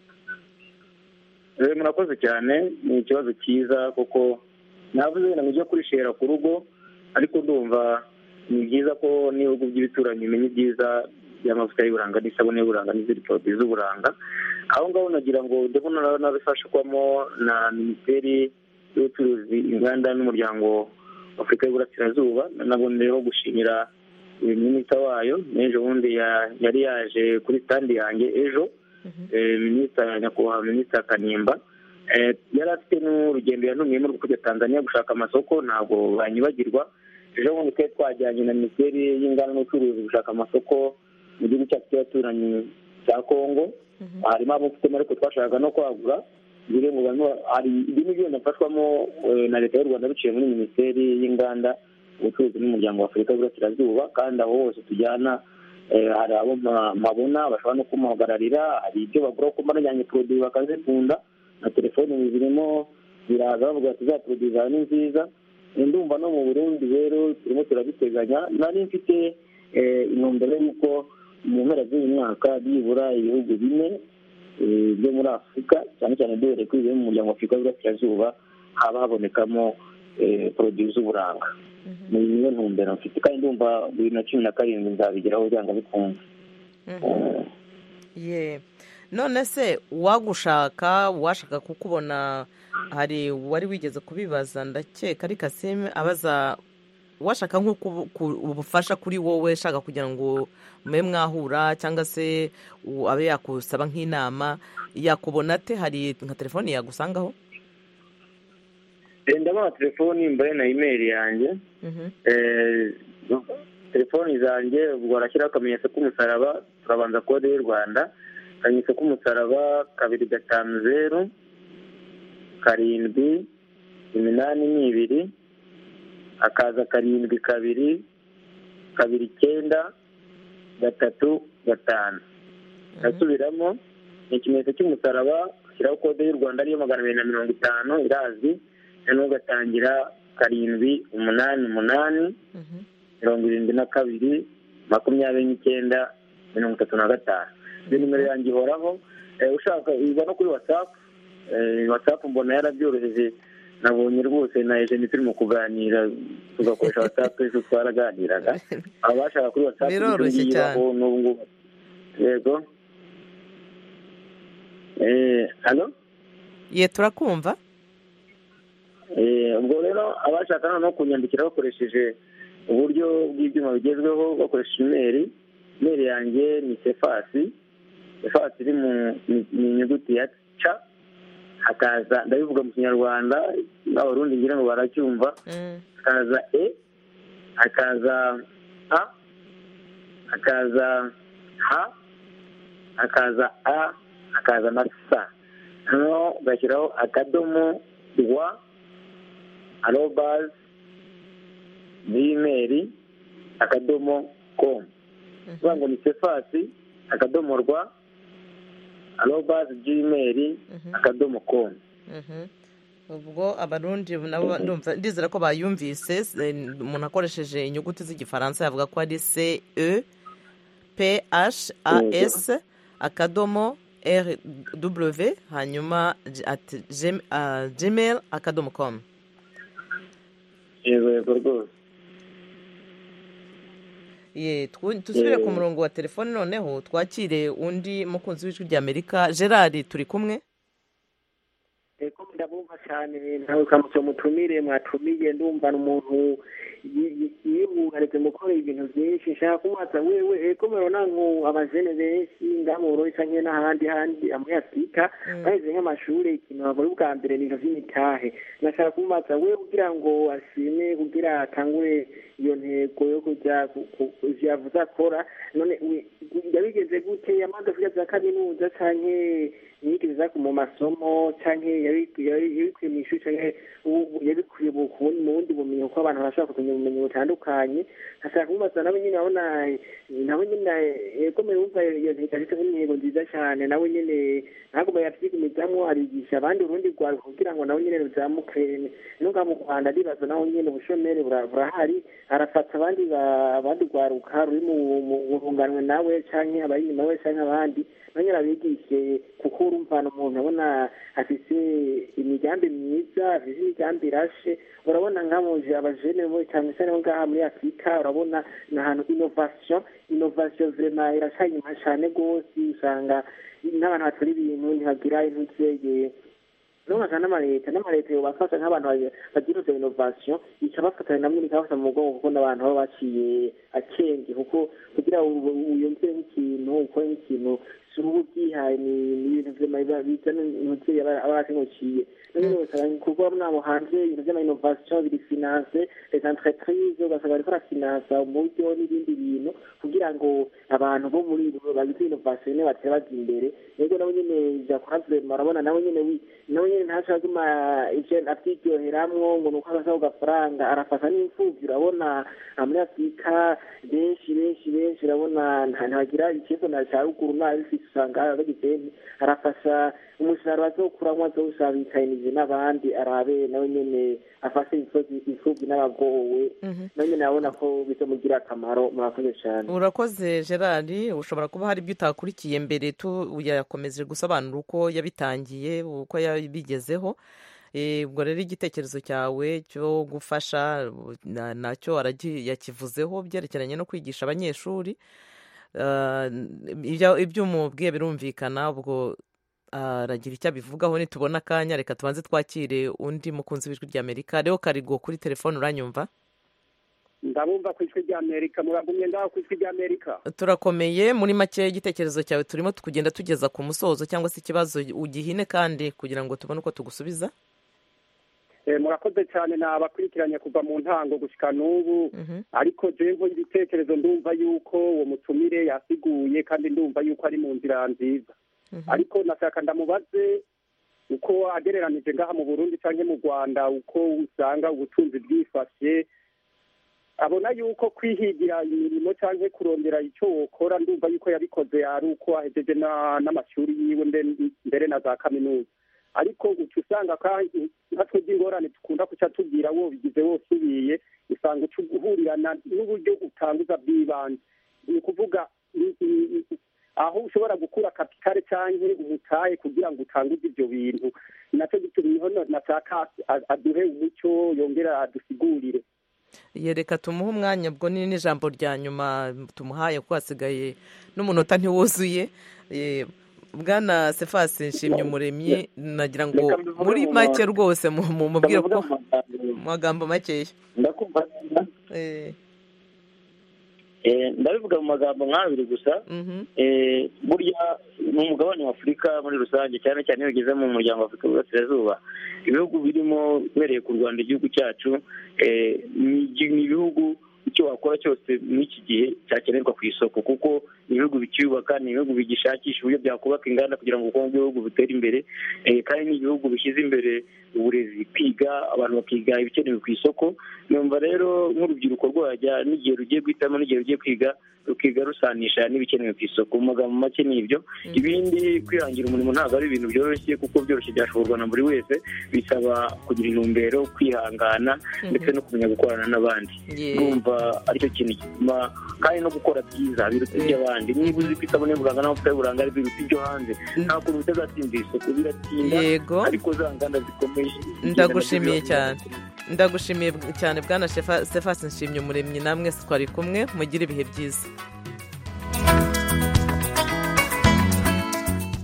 Murakoze cyane, ni ikibazo cyiza kuko navuze ngo ujya kurishera ku rugo, ariko ndumva ni byiza ko n'ibihugu by'ibituranyi bimenya ibyiza by'amavuta y'uburanga n'isabune y'uburanga n'izindi produits z'uburanga. Aho ngaho nagira ngo ndabona nabifashwamo na Minisiteri y'Ubucuruzi, Inganda n'Umuryango w'Afurika y'Uburasirazuba. Nabone rero gushimira minisita wayo, n'ejo bundi yari yaje kuri standi yanjye ejo, nyakubahwa minisita Kanimba yari afite n'urugendo yantumiyemo rwo kujya Tanzania gushaka amasoko, ntabwo banyibagirwa. Ejo bundi twari twajyanye na Minisiteri y'Inganda n'Ubucuruzi gushaka amasoko mu gihugu cyacu cy'abaturanyi cya Kongo. Harimo abo mfitemo ariko twashakaga no kwagura, biri ngo hari ibintu byose nafashwamo na leta y'u Rwanda biciye muri Minisiteri y'Inganda, Ubucuruzi n'Umuryango w'Afurika y'Uburasirazuba. kandi aho hose tujyana hari abo mabona bashobora no kumuhagararira, hari ibyo bagura ko mbarajyanye produit bakazikunda, na telefone zirimo biraza bavuga ati za produit zawe ni nziza. Ndumva no mu Burundi rero turimo turabiteganya, nari mfite intumbero y'uko mu mpera z'uyu mwaka byibura ibihugu bine byo muri Afurika, cyane cyane duhereye kuri mu Muryango w'Afurika y'Uburasirazuba, haba habonekamo produits z'uburanga. Ni niyo ntumbero mfite, kandi ndumva 2017 nzabigeraho byanga bikunze. None se washaka kukubona, hari wari wigeze kubibaza, ndakeka ari Kasime abaza, washaka ubufasha kuri wowe, shaka kugira ngo mube mwahura cyangwa se abe yakusaba nk'inama, yakubona ate? Hari nka telefoni yagusangaho? Ndabona telefoni mbaye na email yanjye, telefoni zanjye ubwo arashyiraho akamenyetso k'umusaraba, turabanza kode y'u Rwanda, akamenyetso k'umusaraba 250 7 8 akaza 7 2 2 9 3 5. Asubiramo, ni ikimenyetso cy'umusaraba, ashyiraho kode y'u Rwanda ariyo 250 irazwi, noneho ugatangira 7 8 8 72 29 35. Iyo nimero yanjye ihoraho. Ushaka iba no kuri WhatsApp mbona yarabyoroheje, nabonye rwose na Eugene turimo kuganira tugakoresha WhatsApp, ejo twaraganiraga. Abashaka kuri WhatsApp biroroshye cyane n'ubu. Yego. Halo? Turakumva. Ubwo rero abashaka no kunyandikira bakoresheje uburyo bw'ibyuma bigezweho, bakoresheje email yanjye ni Cephas iri mu nyuguti ya C, hakaza, ndabivuga mu Kinyarwanda n'Abarundi ngira ngo baracyumva, hakaza E, hakaza A, hakaza H, hakaza A, hakaza na S. Hano bashyiraho akadomo rwa @gmail.com. Ngo ni Cephas @gmail.com. ubwo abarundi nabo ndizera ko bayumvise. Umuntu akoresheje inyuguti z'igifaransa yavuga ko ari CEPHAS @RW hanyuma @gmail.com. yego rwose. dusubire ku murongo wa telefone noneho twakire undi mukunzi w'ijwi ry'Amerika. Gerard, turi kumwe? Eko ndabumva cyane nawe ukamutse mutumire mwatumiye ndumva n'umuntu yibugarije mukora ibintu byinshi nshaka kumubaza wewe eko murabona ngo abajene benshi ngamuro canke n'ahandi muri Afurika baheze nk'amashuri ikintu bakora ubwa mbere ni ibintu vy'imitahe. Nashaka kumubaza wewe kugira ngo ashime kugira atangure iyo ntego yo kuja yavuze akora none yabigeze gute yamaze kwiga za kaminuza canke yigiza mu masomo canke yabikwiye mw'ishuri canke yabikwiye mu bundi bumenyi uko abantu bashobora kumenya ubumenyi butandukanye. Ashaka kumubaza nawe nyine abona nawe nyine yego murumva iyo ntego ari intego nziza cyane nawe nyine ntabwo yavyigumizamwo arigisha abandi urundi rwawe kugira ngo nawe nyine ruzamuke n'ubwa mu Rwanda ndibaza nawe nyine ubushomeri burahari arafata abandi rwaruka ruri mu runganwe nawe canke abari inyuma we canke abandi nanye arabigishe kuko urumva umuntu abona afise imigambi myiza afise imigambi irashe urabona nkamuje abajene bo cyane cyane ngaha muri Afurika urabona n'ahantu innovation vraiment irashanyima cyane gose usanga n'abantu batari ibintu ntihagira intuzeye nonga n'amaleta yobafasha nk'abantu bagira izo innovation ica bafatanya namwe nikabafasha mu mugongo kuko n'abantu baba baciye akenge kuko kugira uyumvire nk'ikintu ukore nk'ikintu subu byihaye ni ibintu bizana intuzeye aba akenguciye kuko nabo hanze ibintu vy'ama-innovation biri finance les entreprises ugasanga bariko barafinansa umuryo n'ibindi bintu kugira ngo abantu bo muri bagize innovation batera baja imbere. Rero nabo nyene jakora vraiment urabona nawe nyene ntashaka guma ivyo avyiryoheramwo ngo nuko abasaba agafaranga arafasha n'imfuvyi urabona muri Afurika benshi urabona ntagira ikibazo na ca ruguru nabi usanga bagize arafasha umusaruro azokuramwo azowusabikanye n'abandi arabe nawe nyene afashe imfuvyi n'abagowe nawe nyene abona ko bizomugira akamaro. Murakoze cyane. Urakoze Gerard, ushobora kuba hari ibyo utakurikiye mbere yakomeje gusobanura uko yabitangiye uko yabigezeho. Ubwo rero igitekerezo cyawe cyo gufasha nacyo yakivuzeho byerekeranye no kwigisha abanyeshuri. Ibyo umubwiye birumvikana, ubwo aragira icyo abivugaho nitubona akanya. Reka tubanze twakire undi mukunzi w'ijwi ry'Amerika. Rero Karigo kuri telefone, uranyumva? ndabumva ku ijwi ry'Amerika. muragumye ngaho ku ijwi ry'Amerika? Turakomeye. Muri make igitekerezo cyawe turimo kugenda tugeza ku musozo cyangwa se ikibazo ugihine kandi kugira ngo tubone uko tugusubiza. Murakoze cyane nabakurikiranye kuva mu ntango gushika n'ubu ariko jewe ibitekerezo ndumva yuko uwo mutumire yasiguye kandi ndumva yuko ari mu nzira nziza ariko nashaka ndamubaze uko agereranije ngaha mu Burundi canke mu Rwanda uko usanga ubutunzi bwifashe abona yuko kwihigira imirimo canke kurondera ico wokora ndumva yuko yabikoze ari uko ahejeje n'amashuri yiwe mbere na za kaminuza ariko uca usanga natwe by'ingorane dukunda kuca tubwira wo bigize wose ubiye usanga uca uhurirana n'uburyo utanguza bw'ibanze ni ukuvuga aho ushobora gukura kapitale canke umutahe kugira ngo utanguze ibyo bintu nacyo gituma nashaka aduhe umuco yongera adusigurire. Reka tumuhe umwanya ubwo ni n'ijambo rya nyuma tumuhaye kuko hasigaye n'umunota ntiwuzuye. Bwana Cephas Nshimyumuremyi nagira ngo muri make rwose mubwire ko mu magambo makeya. Ndabivuga mu magambo nk'abiri gusa. Burya mu mugabane wa Afurika muri rusange cyane cyane iyo ugeze mu muryango wa Afurika y'Uburasirazuba ibihugu birimo uhereye ku Rwanda igihugu cyacu ni ibihugu icyo wakora cyose muri iki gihe cyakenerwa ku isoko kuko ibihugu bicyubaka ni ibihugu bigishakisha uburyo byakubaka inganda kugira ngo ubukungu bw'ibihugu butere imbere kandi ni ibihugu bishyize imbere uburezi kwiga abantu bakiga ibikenewe ku isoko. Numva rero nk'urubyiruko rwajya n'igihe rugiye guhitamo n'igihe rugiye kwiga rukiga rusanisha n'ibikenewe ku isoko. Mu magambo make ni ibyo. Ibindi kwihangira umurimo ntabwo ari ibintu byoroshye, kuko byoroshye byashoborwa na buri wese, bisaba kugira intumbero, kwihangana ndetse no kumenya gukorana n'abandi. Urumva aricyo kintu gituma, kandi no gukora byiza biruta iby'abandi. Niba uzi ko isabune y'uburanga n'amavuta y'uburanga ari biruta ibyo hanze, nta kuntu bitazatsindira isoko, biratinda ariko za nganda zikomeye. Ndagushimiye cyane bwana Stephens Nshimyumuremyi, namwe twari kumwe, mugire ibihe byiza.